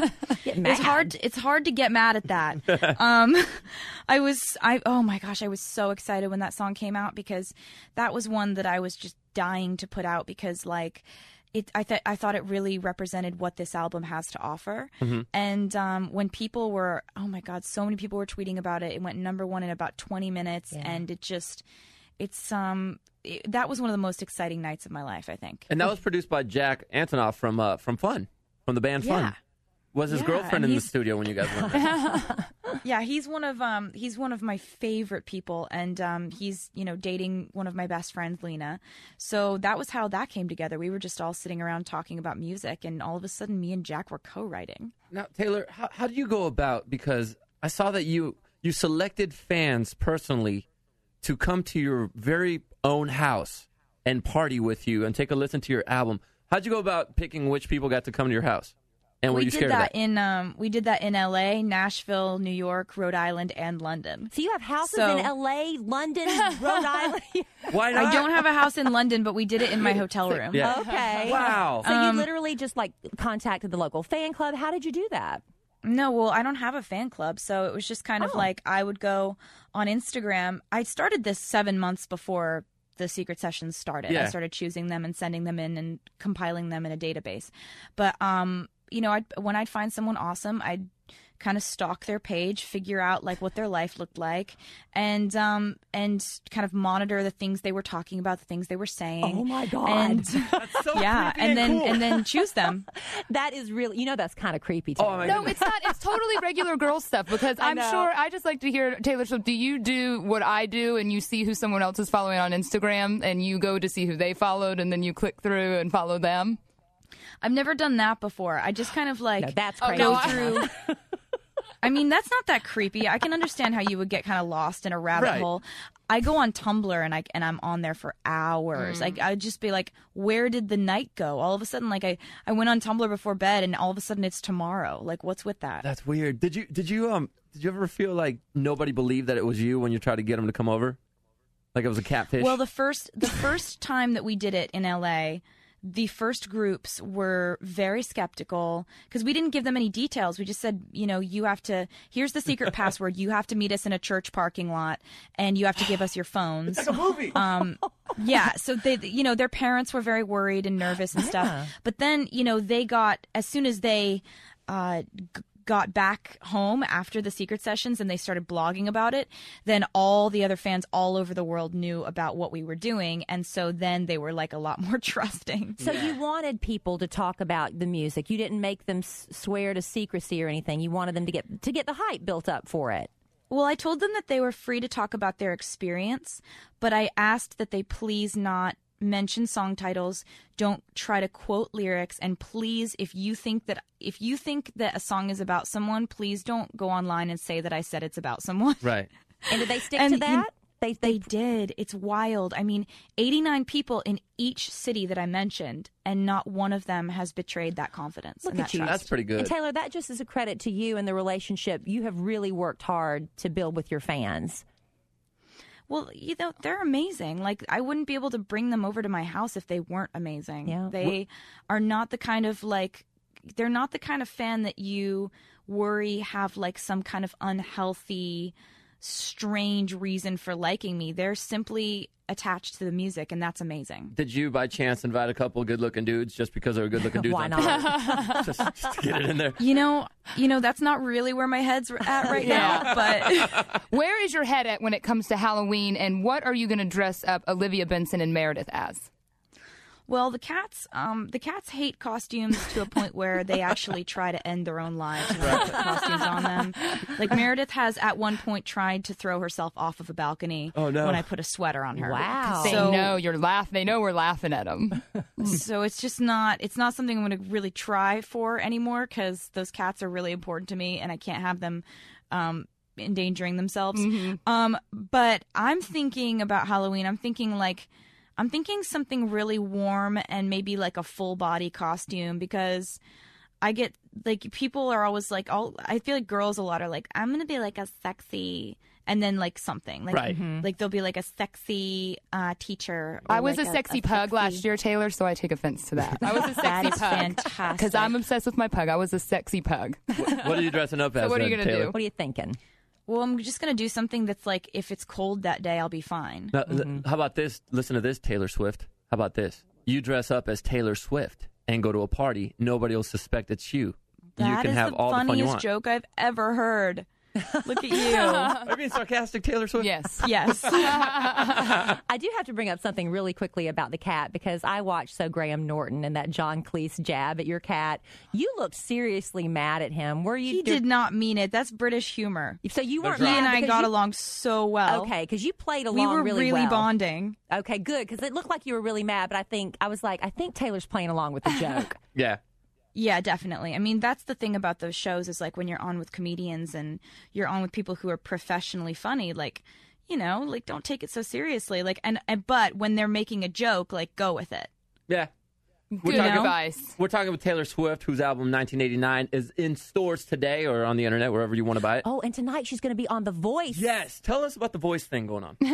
Get mad. It's hard. It's hard to get mad at that. um, I was. I. Oh my gosh! I was so excited when that song came out because that was one that I was just dying to put out because like. It, I, th- I thought it really represented what this album has to offer. Mm-hmm. And um, when people were, oh my God, so many people were tweeting about it. It went number one in about twenty minutes. Yeah. And it just, it's, um, it, that was one of the most exciting nights of my life, I think. And that was produced by Jack Antonoff from uh, from Fun, from the band Yeah. Fun. Was his Yeah, girlfriend and in the he's- studio when you guys went there? Yeah, he's one of um he's one of my favorite people, and um he's you know dating one of my best friends, Lena. So that was how that came together. We were just all sitting around talking about music, and all of a sudden, me and Jack were co-writing. Now, Taylor, how, how do you go about, because I saw that you you selected fans personally to come to your very own house and party with you and take a listen to your album. How'd you go about picking which people got to come to your house? And were we you did scared that, of that? in um we did that in L A, Nashville, New York, Rhode Island, and London. So you have houses So- in L A, London, Rhode Island. Why not? I don't have a house in London, but we did it in my hotel room. Yeah. Okay. Wow. So Um, you literally just like contacted the local fan club. How did you do that? No, well, I don't have a fan club, so it was just kind of Oh. like I would go on Instagram. I started this seven months before the secret sessions started. Yeah. I started choosing them and sending them in and compiling them in a database. But um, you know, I'd, when I'd find someone awesome, I'd kind of stalk their page, figure out like what their life looked like, and um, and kind of monitor the things they were talking about, the things they were saying. Oh my God. And That's so yeah, creepy and then cool. and then choose them. That is really, you know, that's kind of creepy. Oh, Taylor. my No, it's not. It's totally regular girl stuff because I I'm know. sure I just like to hear Taylor Swift. Do you do what I do and you see who someone else is following on Instagram and you go to see who they followed and then you click through and follow them? I've never done that before. I just kind of like No, that's Oh, crazy. no, go I- through. I mean, that's not that creepy. I can understand how you would get kind of lost in a rabbit Right. hole. I go on Tumblr and I and I'm on there for hours. Like I'd just be like, where did the night go? All of a sudden, like I, I went on Tumblr before bed, and all of a sudden it's tomorrow. Like, what's with that? That's weird. Did you did you um did you ever feel like nobody believed that it was you when you tried to get them to come over? Like it was a catfish? Well, the first the first time that we did it in L A, the first groups were very skeptical because we didn't give them any details. We just said, you know, you have to, here's the secret password. You have to meet us in a church parking lot and you have to give us your phones. It's like a movie. Um, yeah. So they, you know, their parents were very worried and nervous and stuff. But then, you know, they got, as soon as they, uh, g- got back home after the secret sessions and they started blogging about it, then all the other fans all over the world knew about what we were doing, and so then they were like a lot more trusting. So you wanted people to talk about the music. You didn't make them s- swear to secrecy or anything. You wanted them to get to get the hype built up for it. Well, I told them that they were free to talk about their experience, but I asked that they please not mention song titles, don't try to quote lyrics, and please, if you think that if you think that a song is about someone, please don't go online and say that I said it's about someone. Right. And did they stick And to that? you- They, They did. It's wild. I mean, eighty-nine people in each city that I mentioned, and not one of them has betrayed that confidence. Look and at that you. trust. That's pretty good. And Taylor, that just is a credit to you and the relationship you have really worked hard to build with your fans. Well, you know, they're amazing. Like, I wouldn't be able to bring them over to my house if they weren't amazing. Yeah. They are not the kind of, like, they're not the kind of fan that you worry have, like, some kind of unhealthy, strange reason for liking me. They're simply attached to the music, and that's amazing. Did you, by chance, invite a couple of good-looking dudes just because they were good-looking dudes? Why on not? just, just to get it in there. You know, you know, that's not really where my head's at right now, but Where is your head at when it comes to Halloween, and what are you going to dress up Olivia Benson and Meredith as? well, the cats, um, the cats hate costumes to a point where they actually try to end their own lives when they put costumes on them. Like Meredith has at one point tried to throw herself off of a balcony Oh, no. when I put a sweater on her. Wow. They So- know you're laugh. They know we're laughing at them. So it's just not, it's not something I'm going to really try for anymore because those cats are really important to me and I can't have them um, endangering themselves. Um, but I'm thinking about Halloween. I'm thinking like, I'm thinking something really warm and maybe like a full body costume because I get like people are always like, all I feel like girls a lot are like, I'm going to be like a sexy and then like something like, Right. like they'll be like a sexy uh, teacher. Or I was like a sexy pug last year, Taylor, so I take offense to that. I was a That sexy is pug. fantastic. Because I'm obsessed with my pug. I was a sexy pug. What are you dressing up as? So what are you then, gonna Taylor? do? What are you thinking? Well, I'm just going to do something that's like, if it's cold that day, I'll be fine. Now, th- How about this? Listen to this, Taylor Swift. How about this? You dress up as Taylor Swift and go to a party. Nobody will suspect it's you. you That can is have the all the fun you funniest want. joke I've ever heard. Look at you. Are you being sarcastic, Taylor Swift? Yes. Yes. I do have to bring up something really quickly about the cat because I watched So Graham Norton and that John Cleese jab at your cat. You looked seriously mad at him. Were you? He did not mean it. That's British humor. So you weren't He mad and I because got you- along so well. Okay, because you played along We were really, really well. bonding. Okay, good, because it looked like you were really mad, but I think I was like, I think Taylor's playing along with the joke. Yeah. Yeah, definitely. I mean, that's the thing about those shows is like when you're on with comedians and you're on with people who are professionally funny, like, you know, like don't take it so seriously. Like, and, and but when they're making a joke, like go with it. Yeah. Good You know? advice. We're talking with Taylor Swift, whose album nineteen eighty-nine is in stores today or on the internet, wherever you want to buy it. Oh, and tonight she's going to be on The Voice. Yes. Tell us about the voice thing going on.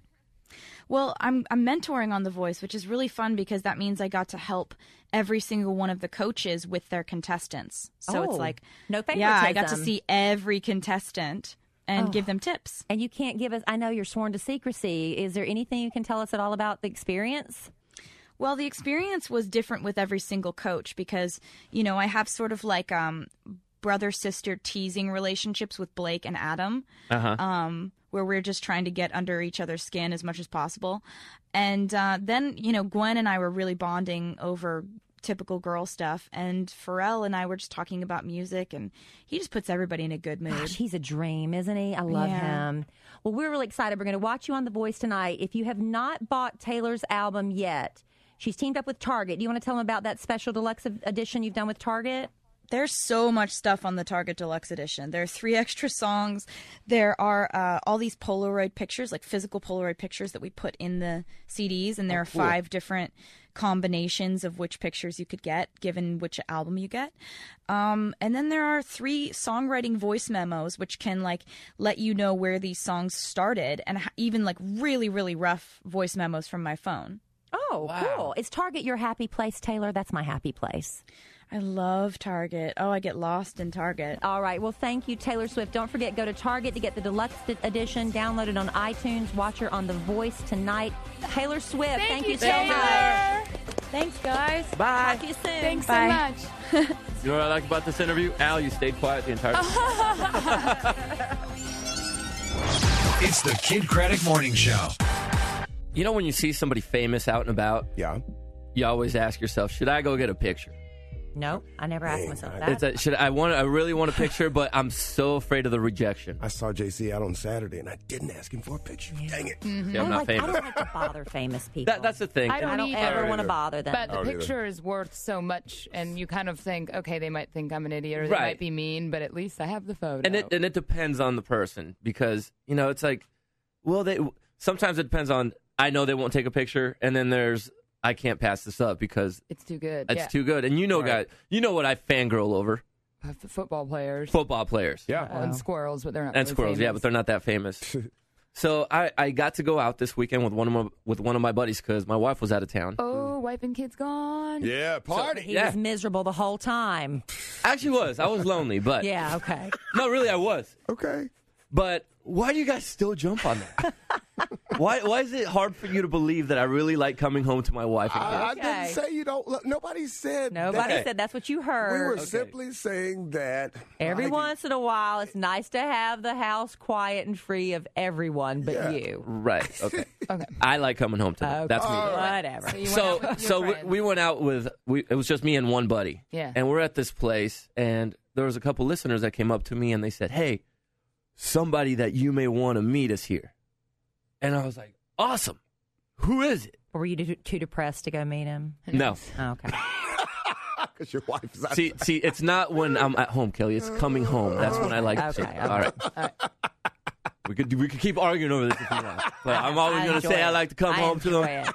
Well, I'm I'm mentoring on The Voice, which is really fun because that means I got to help every single one of the coaches with their contestants. So Oh, it's like, no yeah, I got to favoritism. see every contestant and Oh. give them tips. And you can't give us, I know you're sworn to secrecy. Is there anything you can tell us at all about the experience? Well, the experience was different with every single coach because, you know, I have sort of like um, brother-sister teasing relationships with Blake and Adam. Uh-huh. um, where we're just trying to get under each other's skin as much as possible. And uh, then, you know, Gwen and I were really bonding over typical girl stuff. And Pharrell and I were just talking about music, and he just puts everybody in a good mood. Gosh, he's a dream, isn't he? I love Yeah. him. Well, we're really excited. We're going to watch you on The Voice tonight. If you have not bought Taylor's album yet, she's teamed up with Target. Do you want to tell them about that special deluxe edition you've done with Target? There's so much stuff on the Target Deluxe Edition. There are three extra songs. There are uh, all these Polaroid pictures, like physical Polaroid pictures that we put in the C Ds, and there Oh, are cool. five different combinations of which pictures you could get, given which album you get. Um, and then there are three songwriting voice memos, which can like let you know where these songs started, and ha- even like really, really rough voice memos from my phone. Oh, cool. Is Target your happy place, Taylor? That's my happy place. I love Target. Oh, I get lost in Target. All right. Well, thank you, Taylor Swift. Don't forget, go to Target to get the deluxe edition. Download it on iTunes. Watch her on The Voice tonight. Taylor Swift, thank, Thank you you, so Taylor. much. Thanks, guys. Bye. Talk to you soon. Thanks Bye. so much. You know what I like about this interview? Al, you stayed quiet the entire time. It's the Kid Craddock Morning Show. You know when you see somebody famous out and about, Yeah. you always ask yourself, should I go get a picture? Nope, I never asked myself that. It's a, should I want? I really want a picture, but I'm so afraid of the rejection. I saw J C out on Saturday, and I didn't ask him for a picture. Dang it! Mm-hmm. Yeah, I'm I not like, famous. I don't like to bother famous people. That, that's the thing. I don't, I don't either. ever I want to either. bother them. But the don't either. picture is worth so much, and you kind of think, okay, they might think I'm an idiot or they Right. might be mean, but at least I have the photo. and it and it depends on the person because you know it's like, well, they sometimes it depends on. I know they won't take a picture, and then there's I can't pass this up because it's too good. it's yeah. too good. And you know, Right. guys, you know what I fangirl over? F- football players. Football players. Yeah. Oh, and squirrels, but they're not And really squirrels, famous. yeah, but they're not that famous. So I, I got to go out this weekend with one of my with one of my buddies because my wife was out of town. Oh, wife and kids gone. Yeah, party. He Yeah. was miserable the whole time. Actually, was I was lonely, but Yeah, okay. no, really, I was. Okay. But why do you guys still jump on that? why why is it hard for you to believe that I really like coming home to my wife and kids? I, I Okay. didn't say you don't. Look, nobody said. Nobody Okay. said that's what you We heard. were simply saying that Every like, once in a while, it's nice to have the house quiet and free of everyone but Yeah. you. Right. Okay. Okay. I like coming home to them. Okay. That's me. Whatever. So you went So out with your so we, friends. we went out with we it was just me and one buddy. Yeah. And we're at this place and there was a couple listeners that came up to me and they said, "Hey, somebody that you may want to meet is here." And I was like, "Awesome. Who is it?" Were you too, too depressed to go meet him? No. Okay. because your wife is out. See, see, it's not when I'm at home, Kelly. It's coming home. That's when I like to Okay, say. okay. All right. We could we could keep arguing over this if you want. But I'm always I going to enjoy say I it. like to come I home to enjoy them.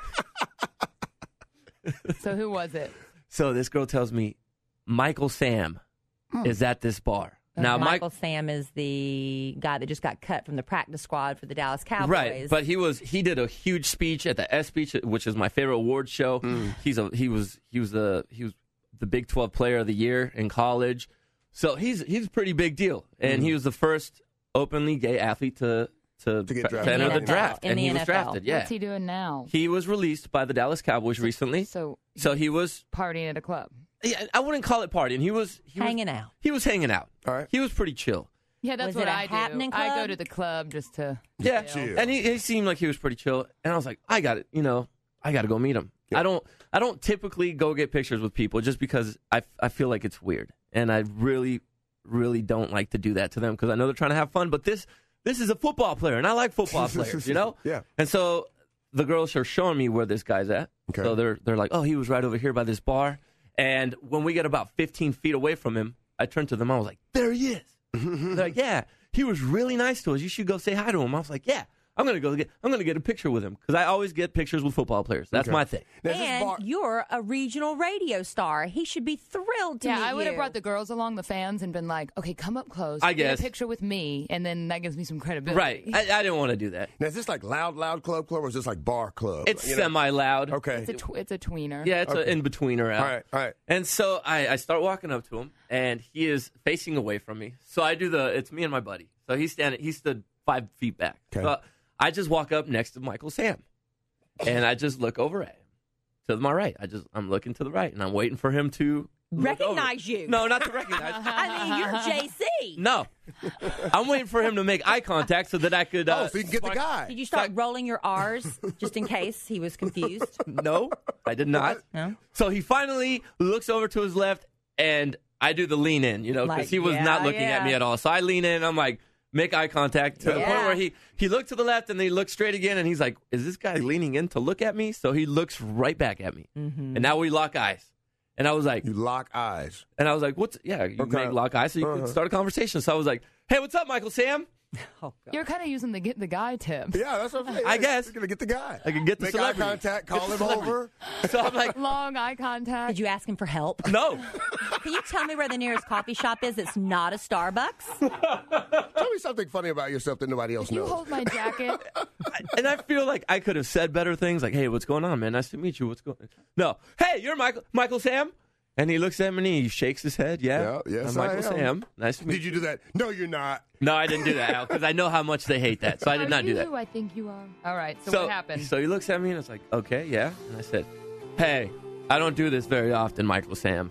it. So who was it? So this girl tells me Michael Sam is at this bar. Now, Michael Mike, Sam is the guy that just got cut from the practice squad for the Dallas Cowboys. right? But he was he did a huge speech at the S Speech, which is my favorite award show. He's a he was he was the he was the Big twelve Player of the Year in college. So he's he's a pretty big deal, and he was the first openly gay athlete to to, To get to drafted. enter In the the N F L. draft, In and the he N was F L. drafted. Yeah, What's he doing now? he was released by the Dallas Cowboys recently. So So he was partying at a club. yeah, I wouldn't call it partying. He was he Hanging was, out. He was hanging out. All right. He was pretty chill. Yeah, that's Was what it a I do. happening I go club? to the club just to. Yeah, Chill. and he, he seemed like he was pretty chill. And I was like, I got it. You know, I got to go meet him. I don't. I don't typically go get pictures with people just because I, I feel like it's weird, and I really, really don't like to do that to them because I know they're trying to have fun. But this this is a football player, and I like football players, you know. Yeah. And so the girls are showing me where this guy's at. Okay. So they're they're like, oh, he was right over here by this bar. And when we get about fifteen feet away from him, I turned to them. I was like, there he is. They're like, yeah, he was really nice to us. You should go say hi to him. I was like, yeah, I'm gonna go get. I'm gonna get a picture with him because I always get pictures with football players. That's Okay. my thing. Now, is this And bar- you're a regional radio star. He should be thrilled to Yeah, meet I would have you. brought the girls along, the fans, and been like, "Okay, come up close. I get guess. a picture with me, and then that gives me some credibility." Right. I, I didn't want to do that. now, is this like loud, loud club club, or is this like bar club? It's You know? semi loud. Okay. It's a tw- it's a tweener. Yeah, it's Okay. an in betweener out. All right. All right. And so I, I start walking up to him, and he is facing away from me. So I do the. It's me and my buddy. So he's standing. He stood five feet back. Okay. So I just walk up next to Michael Sam, and I just look over at him to my right. I just I'm looking to the right, and I'm waiting for him to look over. Recognize you. No, not to recognize. I mean, you're J C. No, I'm waiting for him to make eye contact so that I could. Uh, Oh, so you can get the spark- guy. Did you start rolling your R's just in case he was confused? No, I did not. No. So he finally looks over to his left, and I do the lean in, you know, because Like, he was yeah, not looking at yeah. me at all. So I lean in, I'm like, make eye contact to the point Yeah. where he, he looked to the left and then he looked straight again, and he's like, is this guy leaning in to look at me? So he looks right back at me. Mm-hmm. And now we lock eyes. And I was like, You lock eyes. and I was like, what's, yeah, you Okay. make lock eyes so you Uh-huh. can start a conversation. So I was like, hey, what's up, Michael Sam? Oh, God. You're kind of using the get the guy tip. Yeah, that's what I'm saying. I Yeah, guess. You're going to get the guy. I can get the Make eye celebrity. contact, call Get the him celebrity. over. So I'm like, Long eye contact. Did you ask him for help? no. Can you tell me where the nearest coffee shop is that's not a Starbucks? Tell me something funny about yourself that nobody else You knows. hold my jacket. And I feel like I could have said better things, like, "Hey, what's going on, man? Nice to meet you. What's going?" No, hey, you're Michael, Michael Sam, and he looks at me and he shakes his head. Yeah, Yeah, yes, I'm Michael I am. Sam. Nice to meet Did you do that? No, you're not. No, I didn't do that, Al, because I know how much they hate that, so I did Are not you do that. Who I think you are. All right. So, what happened? So he looks at me and it's like, "Okay, yeah," and I said, "Hey, I don't do this very often, Michael Sam,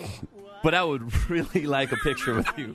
but I would really like a picture with you."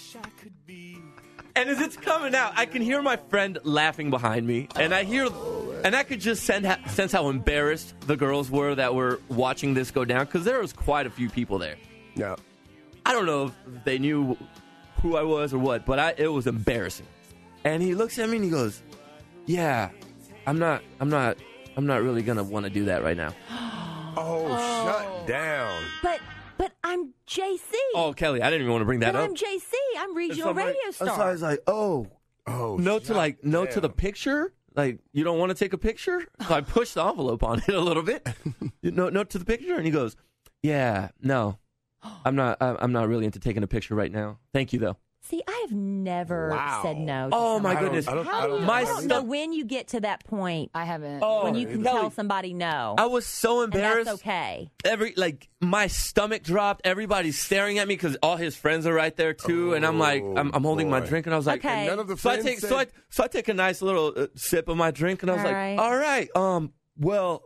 And as it's coming out, I can hear my friend laughing behind me, and I hear And I could just send ha- sense how embarrassed the girls were that were watching this go down, because there was quite a few people there. Yeah. I don't know if they knew who I was or what, but I, it was embarrassing. And he looks at me and he goes, "Yeah, I'm not, I'm not, I'm not really gonna want to do that right now." Oh, shut down. But but I'm J C. Oh, Kelly, I didn't even want to bring that but up. I'm J C. I'm regional So I'm like- radio So star. I was like, "Oh, oh, no to like, no damn. to the picture." Like, you don't want to take a picture? So I pushed the envelope on it a little bit. no, no to the picture, and he goes, "Yeah, no, I'm not. I'm not really into taking a picture right now. Thank you, though." See, I have never Wow. said no. To Oh my somebody. goodness! I don't- How do you, My I don't know stom- when you get to that point I haven't. Oh, when you can Kelly, tell somebody no. I was so and embarrassed. that's okay. Every like my stomach dropped. Everybody's staring at me because all his friends are right there too, and I'm like, I'm, I'm holding my boy. drink, and I was like, Okay. And none of the so I friends take said, so I so I take a nice little uh, sip of my drink, and I was All like, right. all right, um, well,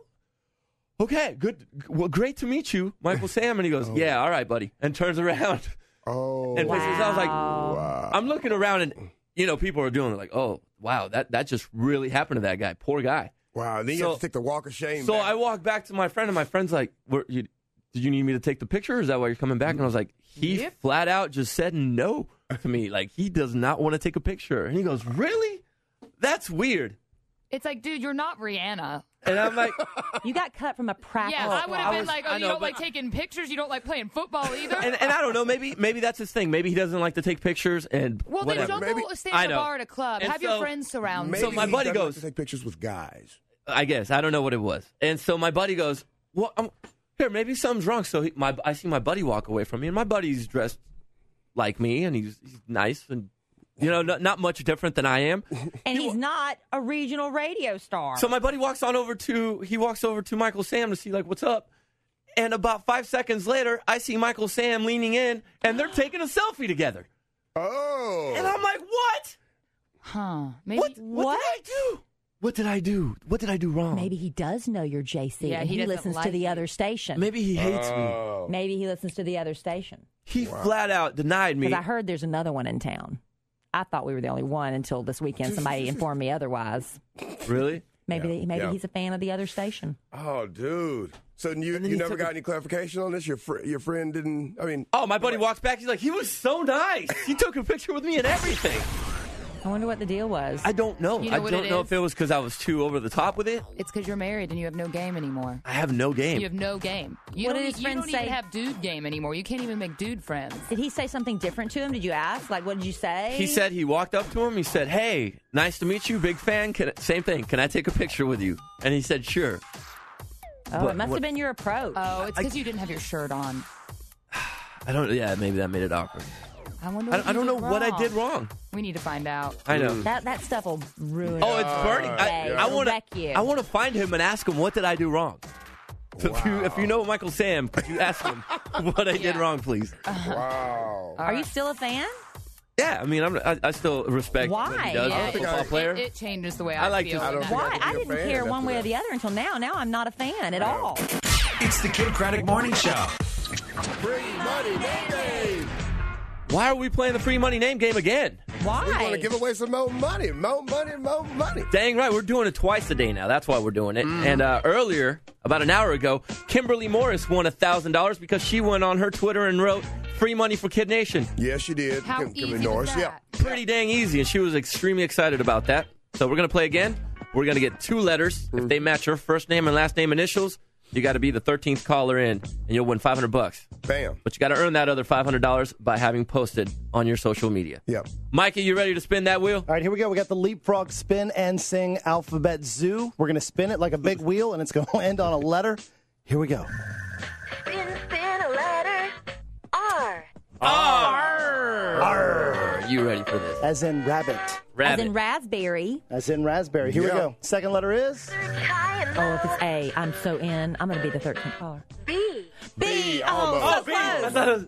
okay, good, well, great to meet you, Michael Sam, and he goes, yeah, all right, buddy, and turns around oh, and faces. I was like, wow. I'm looking around, and you know, people are doing it like, oh, wow, that that just really happened to that guy, poor guy. Wow, and then you So- have to take the walk of shame So back. I walk back to my friend, and my friend's like, Were you, did you need me to take the picture, or is that why you're coming back? And I was like, he Yep. flat out just said no to me. Like, he does not want to take a picture. And he goes, really? That's weird. It's like, dude, you're not Rihanna. And I'm like, You got cut from a practice. Yeah, I would have I been was- like, oh, I you know, don't but- like taking pictures? You don't like playing football either? and, and I don't know, maybe maybe that's his thing. Maybe he doesn't like to take pictures and well, whatever. then don't Maybe- go stand I at a know. bar at a club. And Have so- your friends surround Maybe you. So my he buddy doesn't like goes- to take pictures with guys. I guess. I don't know what it was. And so my buddy goes, well, I'm, here, maybe something's wrong. So he, my I see my buddy walk away from me, and my buddy's dressed like me, and he's, he's nice and, you know, not, not much different than I am. And he's not a regional radio star. So my buddy walks on over to, he walks over to Michael Sam to see, like, what's up. And about five seconds later, I see Michael Sam leaning in, and they're taking a selfie together. Oh. And I'm like, what? Huh. Maybe. What, what did I do? What did I do? What did I do wrong? Maybe he does know you're J C, Yeah, and he he, doesn't listens to like the you. other station. Maybe he hates me. Oh. Maybe he listens to the other station. He flat out denied me. Because I heard there's another one in town. I thought we were the only one until this weekend. Somebody informed me otherwise. Really? Maybe Yeah. they, maybe Yeah. he's a fan of the other station. Oh, dude. So you And then you he never took got a- any clarification on this? Your fr- your friend didn't. I mean, Oh, my buddy walks back. He's like, he was so nice. He took a picture with me and everything. I wonder what the deal was. I don't know. You know I what don't it know is? if it was because I was too over the top with it. It's because you're married and you have no game anymore. I have no game. You have no game. You What don't, did e- his you friends don't even say? have dude game anymore. You can't even make dude friends. Did he say something different to him? Did you ask? Like, what did you say? He said he walked up to him. He said, "Hey, nice to meet you. Big fan. Can, same thing. Can I take a picture with you?" And he said, "Sure." Oh, But it must what- have been your approach. Oh, it's because you didn't have your shirt on. I don't. Yeah, maybe that made it awkward. I wonder. I, what I you don't know did what I wrong. did wrong. We need to find out. I know. that that stuff will ruin. Oh, it's burning. I, Day. I It'll want wreck you. to. I want to find him and ask him what did I do wrong. So if you if you know Michael Sam, could you ask him what I did Yeah. wrong, please? wow. Are you still a fan? Yeah, I mean, I'm, I, I still respect what Why? he does. Yeah, as a it, football it- player. it changes the way I, I like feel. to- I in don't that think Why? I could I be a didn't fan care one after way or that. the other until now. Now I'm not a fan at all. It's the Kid Craddock Morning Show. Free money, name game. Why are we playing the free money name game again? Why? We want to give away some more money, more money, more money. Dang right, we're doing it twice a day now. That's why we're doing it. And uh, earlier, about an hour ago, Kimberly Morris won one thousand dollars because she went on her Twitter and wrote, "Free money for Kid Nation." Yes, you did. How Kim- Kimberly easy Norris. was Yeah. that? Pretty dang easy, and she was extremely excited about that. So we're going to play again. We're going to get two letters. If they match your first name and last name initials, you got to be the thirteenth caller in, and you'll win five hundred bucks. Bam. But you got to earn that other five hundred dollars by having posted on your social media. Yep. Mikey, you ready to spin that wheel? All right, here we go. We got the Leapfrog Spin and Sing Alphabet Zoo. We're going to spin it like a big wheel, and it's going to end on a letter. Here we go. Spin, spin a letter. R. Are you ready for this? As in rabbit. Rabbit. As in raspberry. As in raspberry. Here Yeah. we go. Second letter is Kai and Oh, if it's A, I'm so in. I'm going to be the thirteenth caller. B. B. almost. Oh, so Oh, B. close. I thought it was-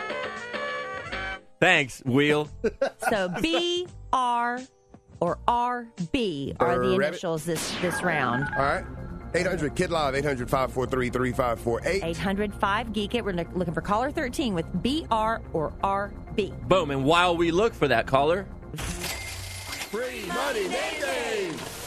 Thanks, Wheel. So B, R, or R, B are the Rabbit. initials this, this round. All right. eight hundred Kid Live, eight hundred, five four three, three five four eight. eight hundred five Geek It. We're look- looking for caller thirteen with B, R, or R, B. Boom. And while we look for that caller, Free money, name game.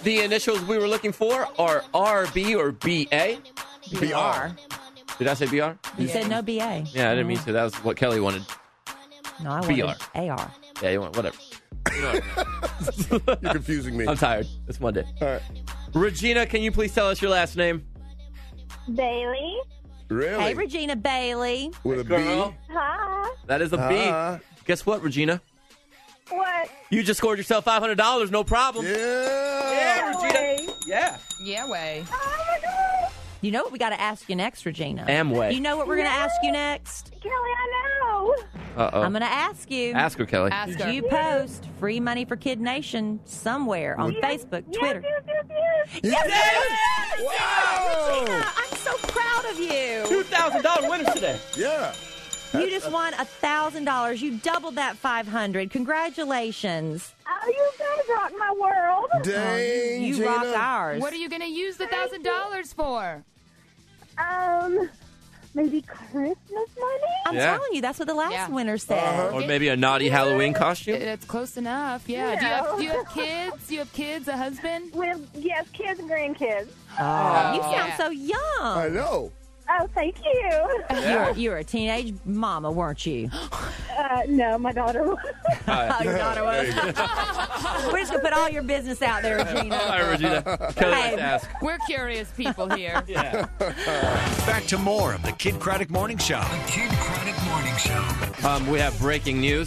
the initials we were looking for are R B or B A. B R. Did I say B R? You said no B A. Yeah, I didn't mean to. That was what Kelly wanted. No, I B R. wanted A R. Yeah, you want whatever. You know what I mean. You're confusing me. I'm tired. It's Monday. All right. Regina, can you please tell us your last name? Bailey. Really? Hey, Regina Bailey. With a Girl. B? Hi. That is a B. Uh-huh. Guess what, Regina? What? You just scored yourself five hundred dollars, no problem. Yeah. Yeah, No Regina. way. Yeah. Yeah, way. Oh my God. You know what we got to ask you next, Regina? Amway. You know what we're going to ask you next? Kelly, I know. Uh-oh. I'm going to ask you. Ask her, Kelly. Ask Did her. you post free money for Kid Nation somewhere on Yes, Facebook, yes, Twitter? Yes, yes, yes. Yes! Wow! Regina, I'm so proud of you. two thousand dollars winners today. Yeah. You just won a thousand dollars. You doubled that five hundred. Congratulations. Oh, you guys rock my world. Dang, You Gina. rock ours. What are you going to use the thousand dollars for? Um, maybe Christmas money? I'm Yeah. telling you, that's what the last Yeah. winner said. Uh-huh. Or maybe a naughty Halloween costume. It's close enough. Yeah. Do you have do you have kids? Do you have kids? A husband? With, yes, kids and grandkids. Oh, you Oh, sound yeah. so young. I know. Oh, thank you. You were, you were a teenage mama, weren't you? Uh, no, my daughter was. Oh, your daughter was. We're just going to put all your business out there, Regina. All right, Regina. Kelly Hey. likes to ask. We're curious people here. Yeah. Back to more of the Kid Craddock Morning Show. The Kid Craddock Morning Show. Um, we have breaking news.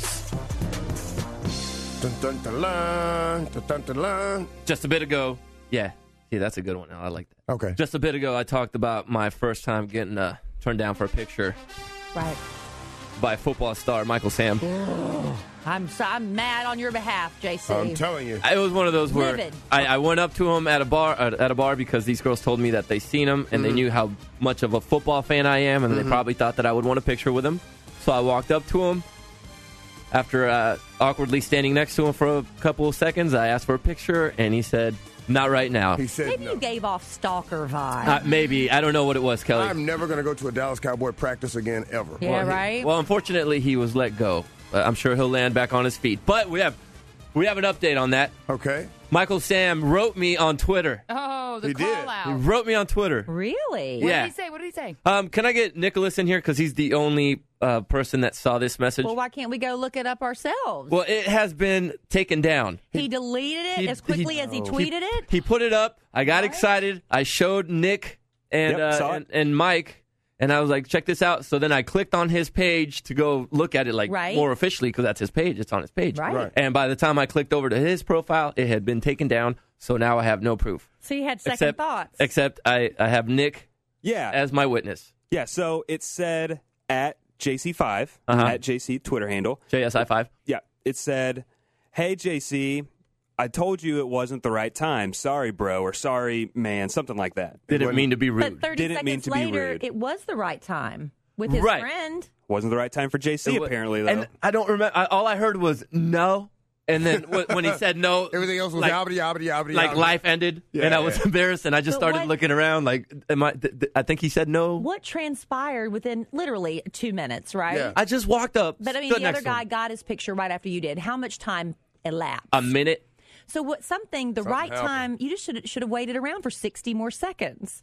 Dun, dun, dun, dun, dun, dun, dun, dun. Just a bit ago. Yeah. See, that's a good one. I like that. Okay. Just a bit ago, I talked about my first time getting uh, turned down for a picture Right. by football star Michael Sam. I'm so, I'm mad on your behalf, J C. I'm telling you. It was one of those where Livid. I, I went up to him at a bar uh, at a bar because these girls told me that they seen him and they knew how much of a football fan I am, and they probably thought that I would want a picture with him. So I walked up to him. After uh, awkwardly standing next to him for a couple of seconds, I asked for a picture, and he said, "Not right now." He said Maybe no. you gave off stalker vibe. Uh, maybe. I don't know what it was, Kelly. I'm never going to go to a Dallas Cowboy practice again, ever. yeah, Well, he- right? Well, unfortunately, he was let go. Uh, I'm sure he'll land back on his feet. But we have we have an update on that. Okay. Michael Sam wrote me on Twitter. Oh, the He call did. He out. wrote me on Twitter. really? What Yeah. did he say? What did he say? Um, can I get Nicholas in here because he's the only uh, person that saw this message? Well, why can't we go look it up ourselves? Well, it has been taken down. he deleted it he- as quickly he- as he Oh. tweeted it? He put it up. I got excited. I showed Nick and, Yep, uh, saw it. and and Mike, and I was like, check this out. So then I clicked on his page to go look at it like Right. more officially because that's his page. It's on his page. Right. Right. And by the time I clicked over to his profile, it had been taken down. So now I have no proof. So you had second except, thoughts. Except I, I have Nick Yeah. as my witness. yeah, so it said at J C five, Uh-huh. at J C Twitter handle. J S I five. Yeah, it said, "Hey J C, I told you it wasn't the right time. Sorry, bro, or sorry, man, something like that." Didn't mean to be but rude. thirty Didn't seconds mean to be later, rude. it was the right time with his Right. friend. Wasn't the right time for J C, It wa- apparently, though. And I don't remember. I, all I heard was no. And then wh- when he said no, Everything else was like, yabba yabba yabba like yabba. life ended, Yeah, and I was yeah. embarrassed, and I just But started what- looking around. Like, am I? Th- th- I think he said no. What transpired within literally two minutes, right? Yeah. I just walked up. But I mean, stood the other next to him. guy got his picture right after you did. How much time elapsed? a minute. So what? Something the Something right happened. time. You just should should have waited around for sixty more seconds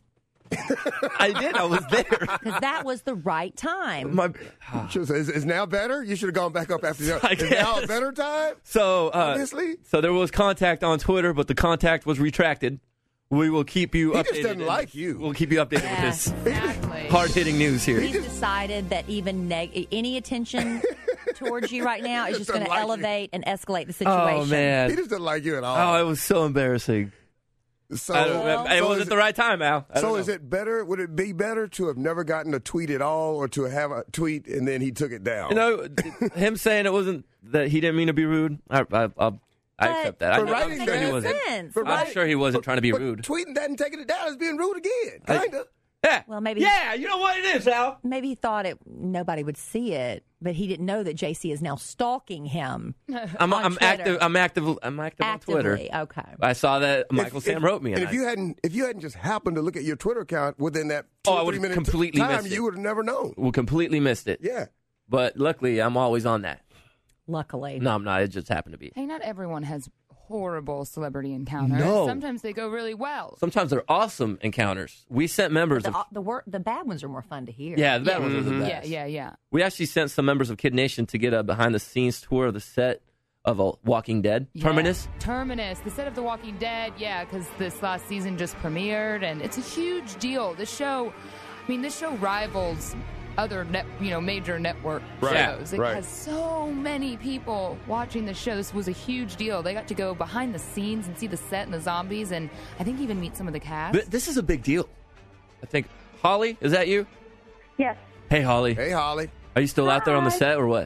I did. I was there. because that was the right time. My, Should say, Is, is now better? You should have gone back up after the I Is now a guess. better time? so, uh, Obviously. so there was contact on Twitter, but the contact was retracted. We will keep you He updated. just doesn't and like you. We'll keep you updated Yeah. with this Exactly. hard hitting news here. He's decided that even neg- any attention towards you right now is just Doesn't going to like you. elevate and escalate the situation. Oh He man. just doesn't like you at all. Oh, it was so embarrassing. so, I don't- it so wasn't is the right time, Al. I don't So know. is it better? Would it be better to have never gotten a tweet at all, or to have a tweet and then he took it down? You know, him saying it wasn't that he didn't mean to be rude. I, I, I, I But accept that. for I, I'm writing sure that- he wasn't. sense. For I'm writing- sure he wasn't but- trying to be but rude. Tweeting that and taking it down is being rude again. I- Kind of. Yeah. Well, maybe- Yeah, you know what it is, Al. Maybe he thought it nobody would see it, but he didn't know that J C is now stalking him. I'm, on I'm Twitter. active. I'm active. I'm active on Twitter. Actively, okay. I saw that Michael If- Sam if- wrote me, and, And if I, you hadn't, if you hadn't just happened to look at your Twitter account within that two Oh, I or would've three minute completely time, missed it. you would have never known. well, completely missed it. Yeah. But luckily, I'm always on that. Luckily. No, I'm not. It just happened to be. Hey, not everyone has horrible celebrity encounters. No. Sometimes they go really well. Sometimes they're awesome encounters. We sent members The, of the, wor- the bad ones are more fun to hear. yeah, the bad Yeah. ones are the Yeah, best. yeah, yeah. We actually sent some members of Kid Nation to get a behind the scenes tour of the set of a Walking Dead Yeah. Terminus. Terminus, the set of The Walking Dead, yeah, because this last season just premiered, and it's a huge deal. This show, I mean, this show rivals other net, you know, major network Right, shows. It right. has so many people watching the show. This was a huge deal. They got to go behind the scenes and see the set and the zombies, and I think even meet some of the cast. Th- This is a big deal. I think Holly, is that you? Yes. Hey, Holly. Hey, Holly. Are you still out there on the Hi. set or what?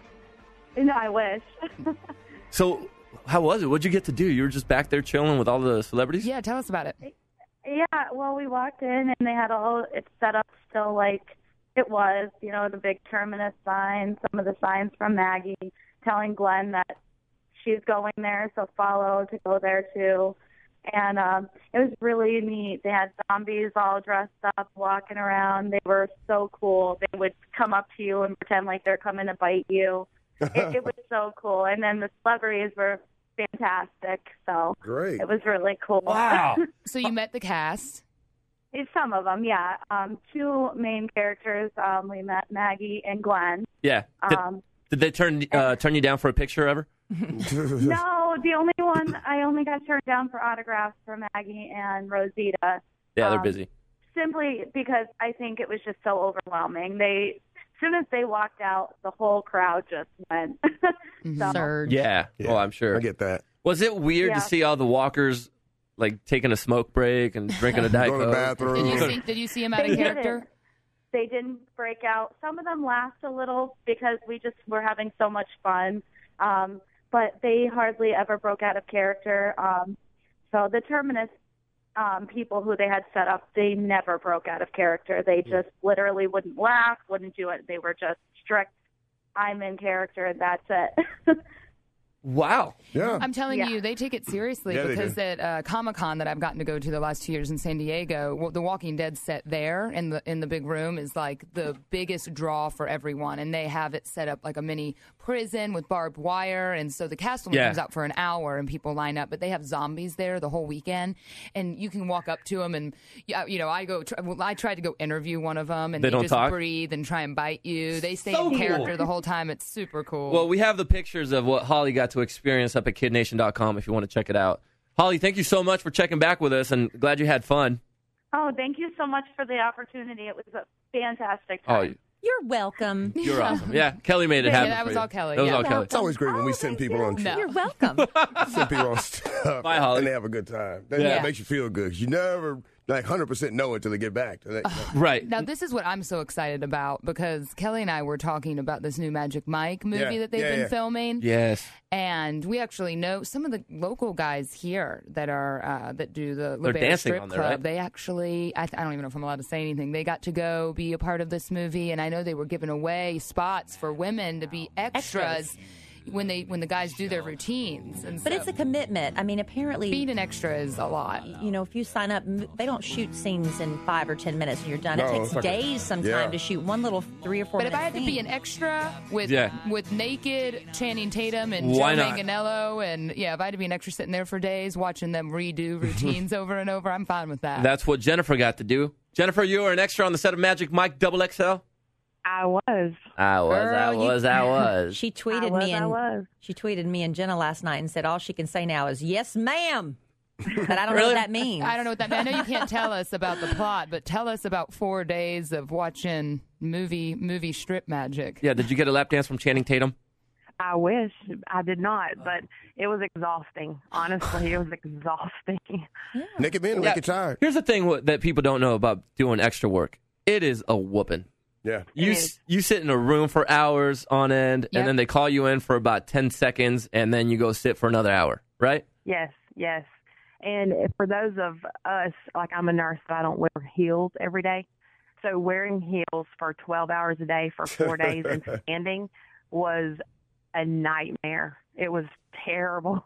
No, I wish. So, how was it? What'd you get to do? You were just back there chilling with all the celebrities? Yeah, tell us about it. Yeah, well, we walked in and they had all it set up still like it was, you know, the big Terminus sign, some of the signs from Maggie telling Glenn that she's going there, so follow to go there too. And um, it was really neat. They had zombies all dressed up, walking around. They were so cool. They would come up to you and pretend like they're coming to bite you. It, it was so cool. And then the celebrities were fantastic. So Great. it was really cool. So you met the cast. It's some of them, yeah. Um, two main characters. Um, we met Maggie and Glenn. Yeah. Did, Um, did they turn uh, turn you down for a picture ever? no, the only one I only got turned down for autographs for Maggie and Rosita. Yeah, they're Um, busy. Simply because I think it was just so overwhelming. They, as soon as they walked out, the whole crowd just went. so, Surge. Yeah. Yeah, Oh, I'm sure. I get that. Was it weird Yeah. to see all the walkers like taking a smoke break and drinking a Diet Go to the Coke? bathroom. Did you see, did you see him out They of didn't. character? They didn't break out. Some of them laughed a little because we just were having so much fun. Um, but they hardly ever broke out of character. Um, so the Terminus um, people who they had set up, they never broke out of character. They just literally wouldn't laugh, wouldn't do it. They were just strict, I'm in character, and that's it. Wow. Yeah. I'm telling Yeah. you, they take it seriously Yeah, they because do. at uh, Comic-Con that I've gotten to go to the last two years in San Diego, well, the Walking Dead set there in the in the big room is like the biggest draw for everyone, and they have it set up like a mini prison with barbed wire, and so the cast only Yeah. comes out for an hour and people line up, but they have zombies there the whole weekend, and you can walk up to them and yeah, you know, I go, tr- well, I tried to go interview one of them, and They they, don't just talk? breathe and try and bite you. They stay So in character cool. the whole time. It's super cool. Well, we have the pictures of what Holly got to experience up at kid nation dot com if you want to check it out. Holly, thank you so much for checking back with us, and glad you had fun. oh, thank you so much for the opportunity. It was a fantastic Oh, time. You're welcome. you're awesome. Yeah, Kelly made it Yeah, happen. that for was you. all Kelly, That was yeah. all Kelly. It's always great when we Oh, send thank people you. on trips. You're welcome. Send people on stuff. Bye, Holly. And they have a good time. That, Yeah. that makes you feel good. You never, like, one hundred percent know until they get back. To that. Right. Now, this is what I'm so excited about because Kelly and I were talking about this new Magic Mike movie Yeah, that they've yeah, been yeah. filming. Yes. And we actually know some of the local guys here that are uh, that do the They're LeBaron dancing Strip on there, Club. right? They actually, I, th- I don't even know if I'm allowed to say anything. They got to go be a part of this movie, and I know they were giving away spots for women to be extras, Extras. when they when the guys do their routines. And But so it's a commitment. I mean, apparently, being an extra is a lot. you know, if you sign up, m- they don't shoot scenes in five or ten minutes and you're done. No, it takes it's like a- days sometime yeah. to shoot one little three or four But if minute I had to be scene. an extra with Yeah. with naked Channing Tatum and Why Joe not? Manganiello, and yeah, if I had to be an extra sitting there for days watching them redo routines over and over, I'm fine with that. That's what Jennifer got to do. Jennifer, you were an extra on the set of Magic Mike Double X L? I was. I was, Girl, I you- was, I was. She tweeted I was, me I and was. she tweeted me and Jenna last night and said all she can say now is yes, ma'am. But I don't know Really? what that means. I don't know what that. I know you can't tell us about the plot, but tell us about four days of watching movie movie strip magic. Yeah, did you get a lap dance from Channing Tatum? I wish I did not, but it was exhausting. Honestly, it was exhausting. Naked men Yeah. make you tired. Here's the thing what- that people don't know about doing extra work. It is a whooping. Yeah. You It s- you sit in a room for hours on end, Yep. and then they call you in for about ten seconds, and then you go sit for another hour, right? Yes, yes. And for those of us, like I'm a nurse, so I don't wear heels every day. So wearing heels for twelve hours a day for four days and standing was a nightmare. It was terrible.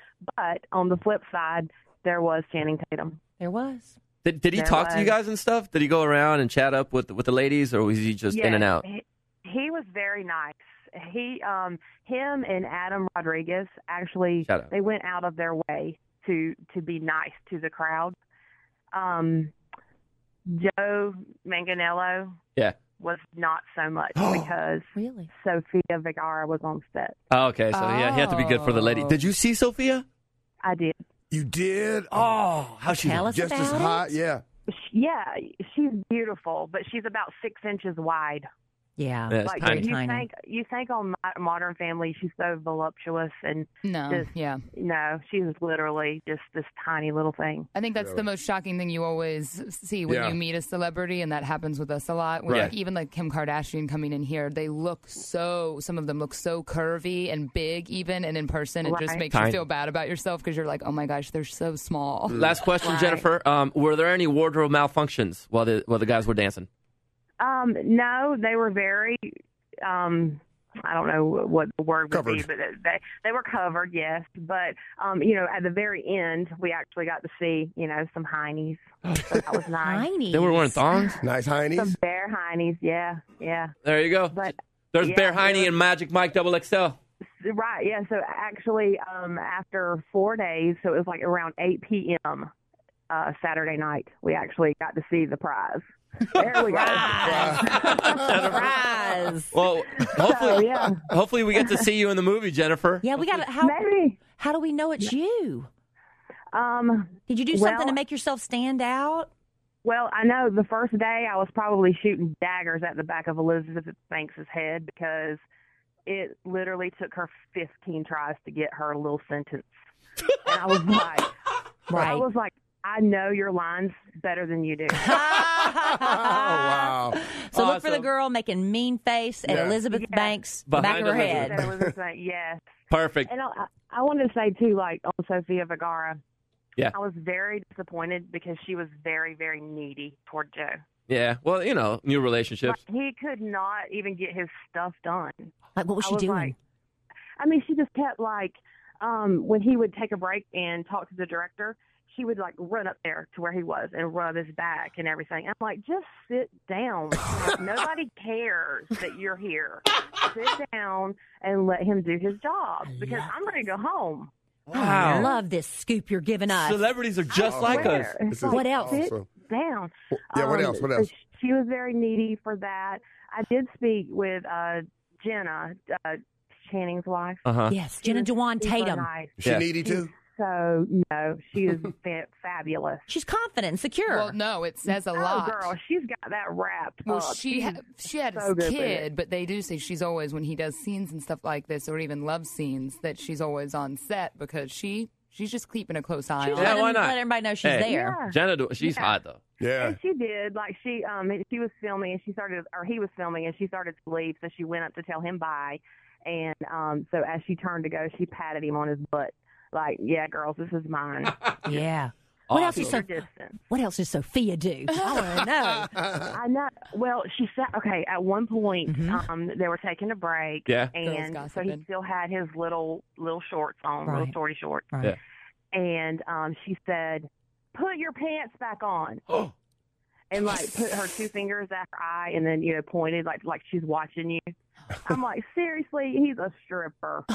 But on the flip side, there was Channing Tatum. There was. Did, did he There talk to you was. guys and stuff? Did he go around and chat up with with the ladies, or was he just in and out? He, he was very nice, he, um, him and Adam Rodriguez actually, Shout out. they went out of their way to to be nice to the crowd. Um, Joe Manganiello Yeah. was not so much because really Sofia Vergara was on set. Oh, okay, so yeah, he had to be good for the lady. Did you see Sophia? I did. You did? Oh, how's she? Tell us Just about as it. hot? Yeah. Yeah, she's beautiful, but she's about six inches wide. Yeah, Yeah, it's like tiny. you Tiny. think, you think on Mo- Modern Family, she's so voluptuous and No, just yeah. no, she's literally just this tiny little thing. I think that's the most shocking thing you always see when Yeah. you meet a celebrity, and that happens with us a lot. With Right. like, even like Kim Kardashian coming in here, they look so, some of them look so curvy and big even, and in person it just Right. makes Tiny. you feel bad about yourself because you're like, oh my gosh, they're so small. Last question, Right. Jennifer. Um, were there any wardrobe malfunctions while the while the guys were dancing? Um, no, they were very. Um, I don't know what the word would Covered. be, but they they were covered, yes. But um, you know, at the very end, we actually got to see, you know, some heinies. So that was nice. Tiny. They were wearing thongs. Nice Some heinies. bare heinies, yeah, yeah. There you go. But There's yeah, Bear it Heine was- and Magic Mike Double X L. right, yeah. So actually, um, after four days, so it was like around eight p.m. Uh, Saturday night, we actually got to see the prize. There we go. Surprise. Well, hopefully, So, yeah. hopefully we get to see you in the movie, Jennifer. Yeah, we got to. How, Maybe. how do we know it's you? Um, Did you do well, something to make yourself stand out? Well, I know the first day I was probably shooting daggers at the back of Elizabeth Banks' head because it literally took her fifteen tries to get her little sentence. And I was like, I Right. was like, I know your lines better than you do. Oh, wow. So look for the Awesome. girl making mean face at Yeah. Elizabeth Yeah. Banks, the back Behind of her Elizabeth. head. That was just like, yes. Perfect. And I, I wanted to say, too, like, on Sofia Vergara, Yeah. I was very disappointed because she was very, very needy toward Joe. Yeah. Well, you know, new relationships. Like, he could not even get his stuff done. Like, what was I she was doing? like- I mean, she just kept, like, um, when he would take a break and talk to the director, she would, like, run up there to where he was and rub his back and everything. I'm like, just sit down. Like, nobody cares that you're here. Sit down and let him do his job because I'm ready to go home. I Wow. love this scoop you're giving us. Celebrities are just like swear. us. It's This is like, What else? Sit awesome. down. Yeah, what Um, else? What so else? She was very needy for that. I did speak with uh, Jenna, uh, Channing's wife. Uh-huh. Yes, She Jenna was Dewan super Tatum. nice. She Yeah. needy too? So, no, she is fa- fabulous. She's confident and secure. Well, no, it says a Oh, lot. girl, she's got that wrapped Well, up. she She's ha- she had so a good with kid, it. but they do say she's always, when he does scenes and stuff like this, or even love scenes, that she's always on set because she she's just keeping a close eye She's on. Yeah, letting, why not? let everybody know she's Hey. there. Yeah. Jenna, do- she's Yeah. hot though. Yeah. And she did. Like, she um she was filming and she started, or he was filming and she started to leave, so she went up to tell him bye. And um so as she turned to go, she patted him on his butt. Like, yeah, girls, this is mine. Yeah. What else Keep is your so? distance. What else does Sophia do? I want to know. I know. Well, she said, okay, at one point, um, they were taking a break. Yeah. Girls And so he gossiping. still had his little little shorts on, little Right. shorty shorts. Right. Yeah. And um, she said, put your pants back on. And, like, put her two fingers at her eye and then, you know, pointed like like she's watching you. I'm like, seriously? He's a stripper.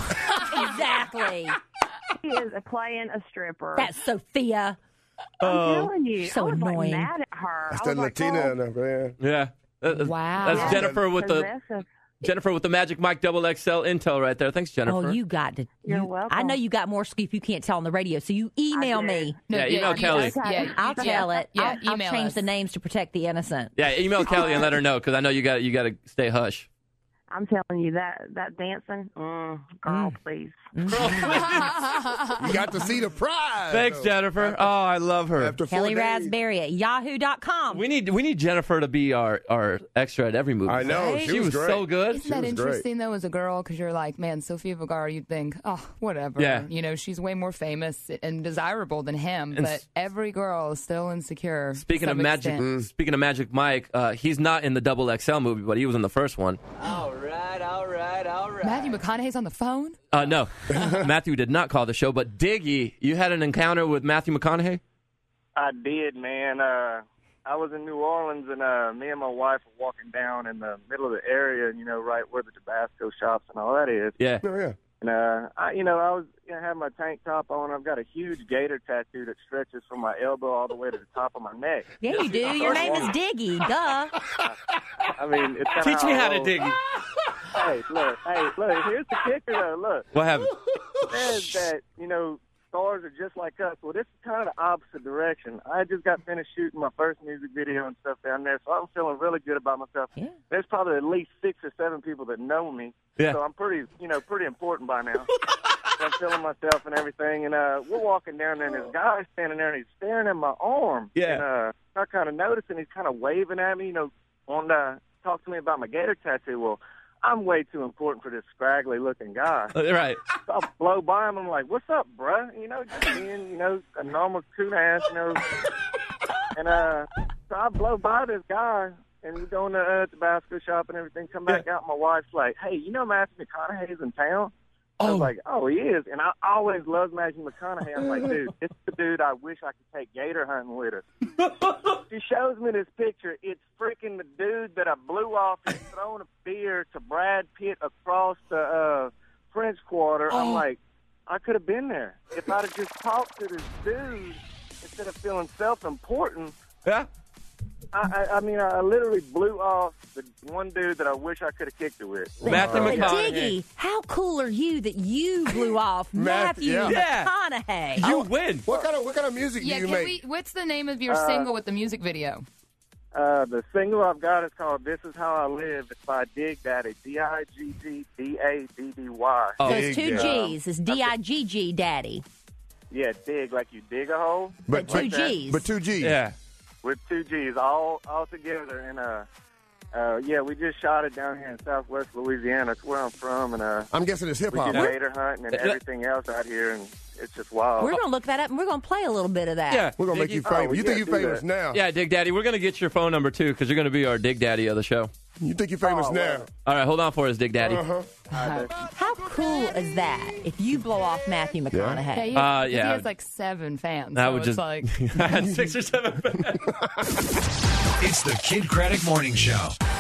Exactly. He is playing a stripper. That's Sophia. I'm Oh. telling you. So I was, annoying. like, mad at her. That's I that was like, Latina oh, in there, yeah. Yeah. That- that's- Wow. That's yeah, Jennifer with the possessive. Jennifer with the Magic Mike Double X L intel right there. Thanks, Jennifer. Oh, you got to. You're you- welcome. I know you got more scoop you can't tell on the radio, so you email I did. me. No, Yeah, email you- Kelly. Okay. Yeah, you- I'll yeah, tell it. Yeah, I'll, I'll email change us. the names to protect the innocent. Yeah, email Kelly and let her know because I know you got you got to stay hush. I'm telling you that that dancing, mm, girl, please. You got to see the prize. Thanks, though. Jennifer. Oh, I love her. After four Kelly days. Raspberry at yahoo dot com. We need we need Jennifer to be our, our extra at every movie. I know. Right? She, She was great. so good. Isn't She that was great. interesting though, as a girl? Because you're like, man, Sofia Vergara. You'd think, oh, whatever. Yeah. You know, she's way more famous and desirable than him. And but s- every girl is still insecure. to Speaking of some Magic, extent. speaking of Magic Mike, uh, he's not in the Double X L movie, but he was in the first one. All right, all right, all right. Matthew McConaughey's on the phone. Uh, no, Matthew did not call the show. But Diggy, you had an encounter with Matthew McConaughey. I did, man. Uh, I was in New Orleans, and uh, me and my wife were walking down in the middle of the area, you know, right where the Tabasco shops and all that is. Yeah. Oh, yeah. And, uh, I, you know, I was, you know, had my tank top on. I've got a huge gator tattoo that stretches from my elbow all the way to the top of my neck. Yeah, you do. Your name is Diggy. Duh. I mean, it's kinda Teach me how to roll. dig. Hey, look, hey, look, here's the kicker, though. Look. What happened? It says that, you know, stars are just like us. Well, this is kind of the opposite direction. I just got finished shooting my first music video and stuff down there, so I'm feeling really good about myself. Yeah. There's probably at least six or seven people that know me, Yeah. so I'm pretty, you know, pretty important by now. So I'm feeling myself and everything, and uh, we're walking down there, and this guy's standing there, and he's staring at my arm. Yeah. And uh, I kind of noticed, and he's kind of waving at me, you know, wanting to talk to me about my gator tattoo. Well, I'm way too important for this scraggly-looking guy. Right. So I blow by him. I'm like, "What's up, bruh?" You know, just being, you know, a normal coon ass, you know. And uh, so I blow by this guy, and we go in the uh, Tabasco shop and everything. Come back out, my wife's like, "Hey, you know Matthew McConaughey's in town?" I was Oh. like, "Oh, he is." And I always loved Matthew McConaughey. I'm like, "Dude, it's the dude I wish I could take gator hunting with her." She shows me this picture. It's freaking the dude that I blew off and thrown a beer to Brad Pitt across the uh, French Quarter. Oh. I'm like, I could have been there if I'd have just talked to this dude instead of feeling self-important. Yeah. I, I, I mean, I literally blew off the one dude that I wish I could have kicked it with. Matthew But McConaughey. Diggy, how cool are you that you blew off Matthew yeah. Yeah. McConaughey? You win. What kind of what kind of music Yeah, do you can make? we, what's the name of your Uh, single with the music video? Uh, the single I've got is called "This Is How I Live." It's by Dig Daddy, D I G G D A D D Y. Oh. So it's two Dig, yeah. G's. It's D I G G, Daddy. Yeah, dig like you dig a hole. But Two like that. G's. But two G's. Yeah. With two G's, all all together, and uh, uh, yeah, we just shot it down here in Southwest Louisiana. That's where I'm from, and uh, I'm guessing it's hip we hop. do gator hunting and everything else out here, and it's just wild. We're going to look that up, and we're going to play a little bit of that. Yeah. We're gonna make Diggy. you famous. Oh, you yeah, think you're do famous that. now? Yeah, Dig Daddy, we're going to get your phone number, too, because you're going to be our Dig Daddy of the show. You think you're famous Oh, now? wow. All right, hold on for us, Dig Daddy. Uh-huh. How cool is that if you blow off Matthew McConaughey? Yeah, he, Uh, he yeah. has like seven fans. I so would it's just like I had six or seven. It's the Kid Craddock Morning Show.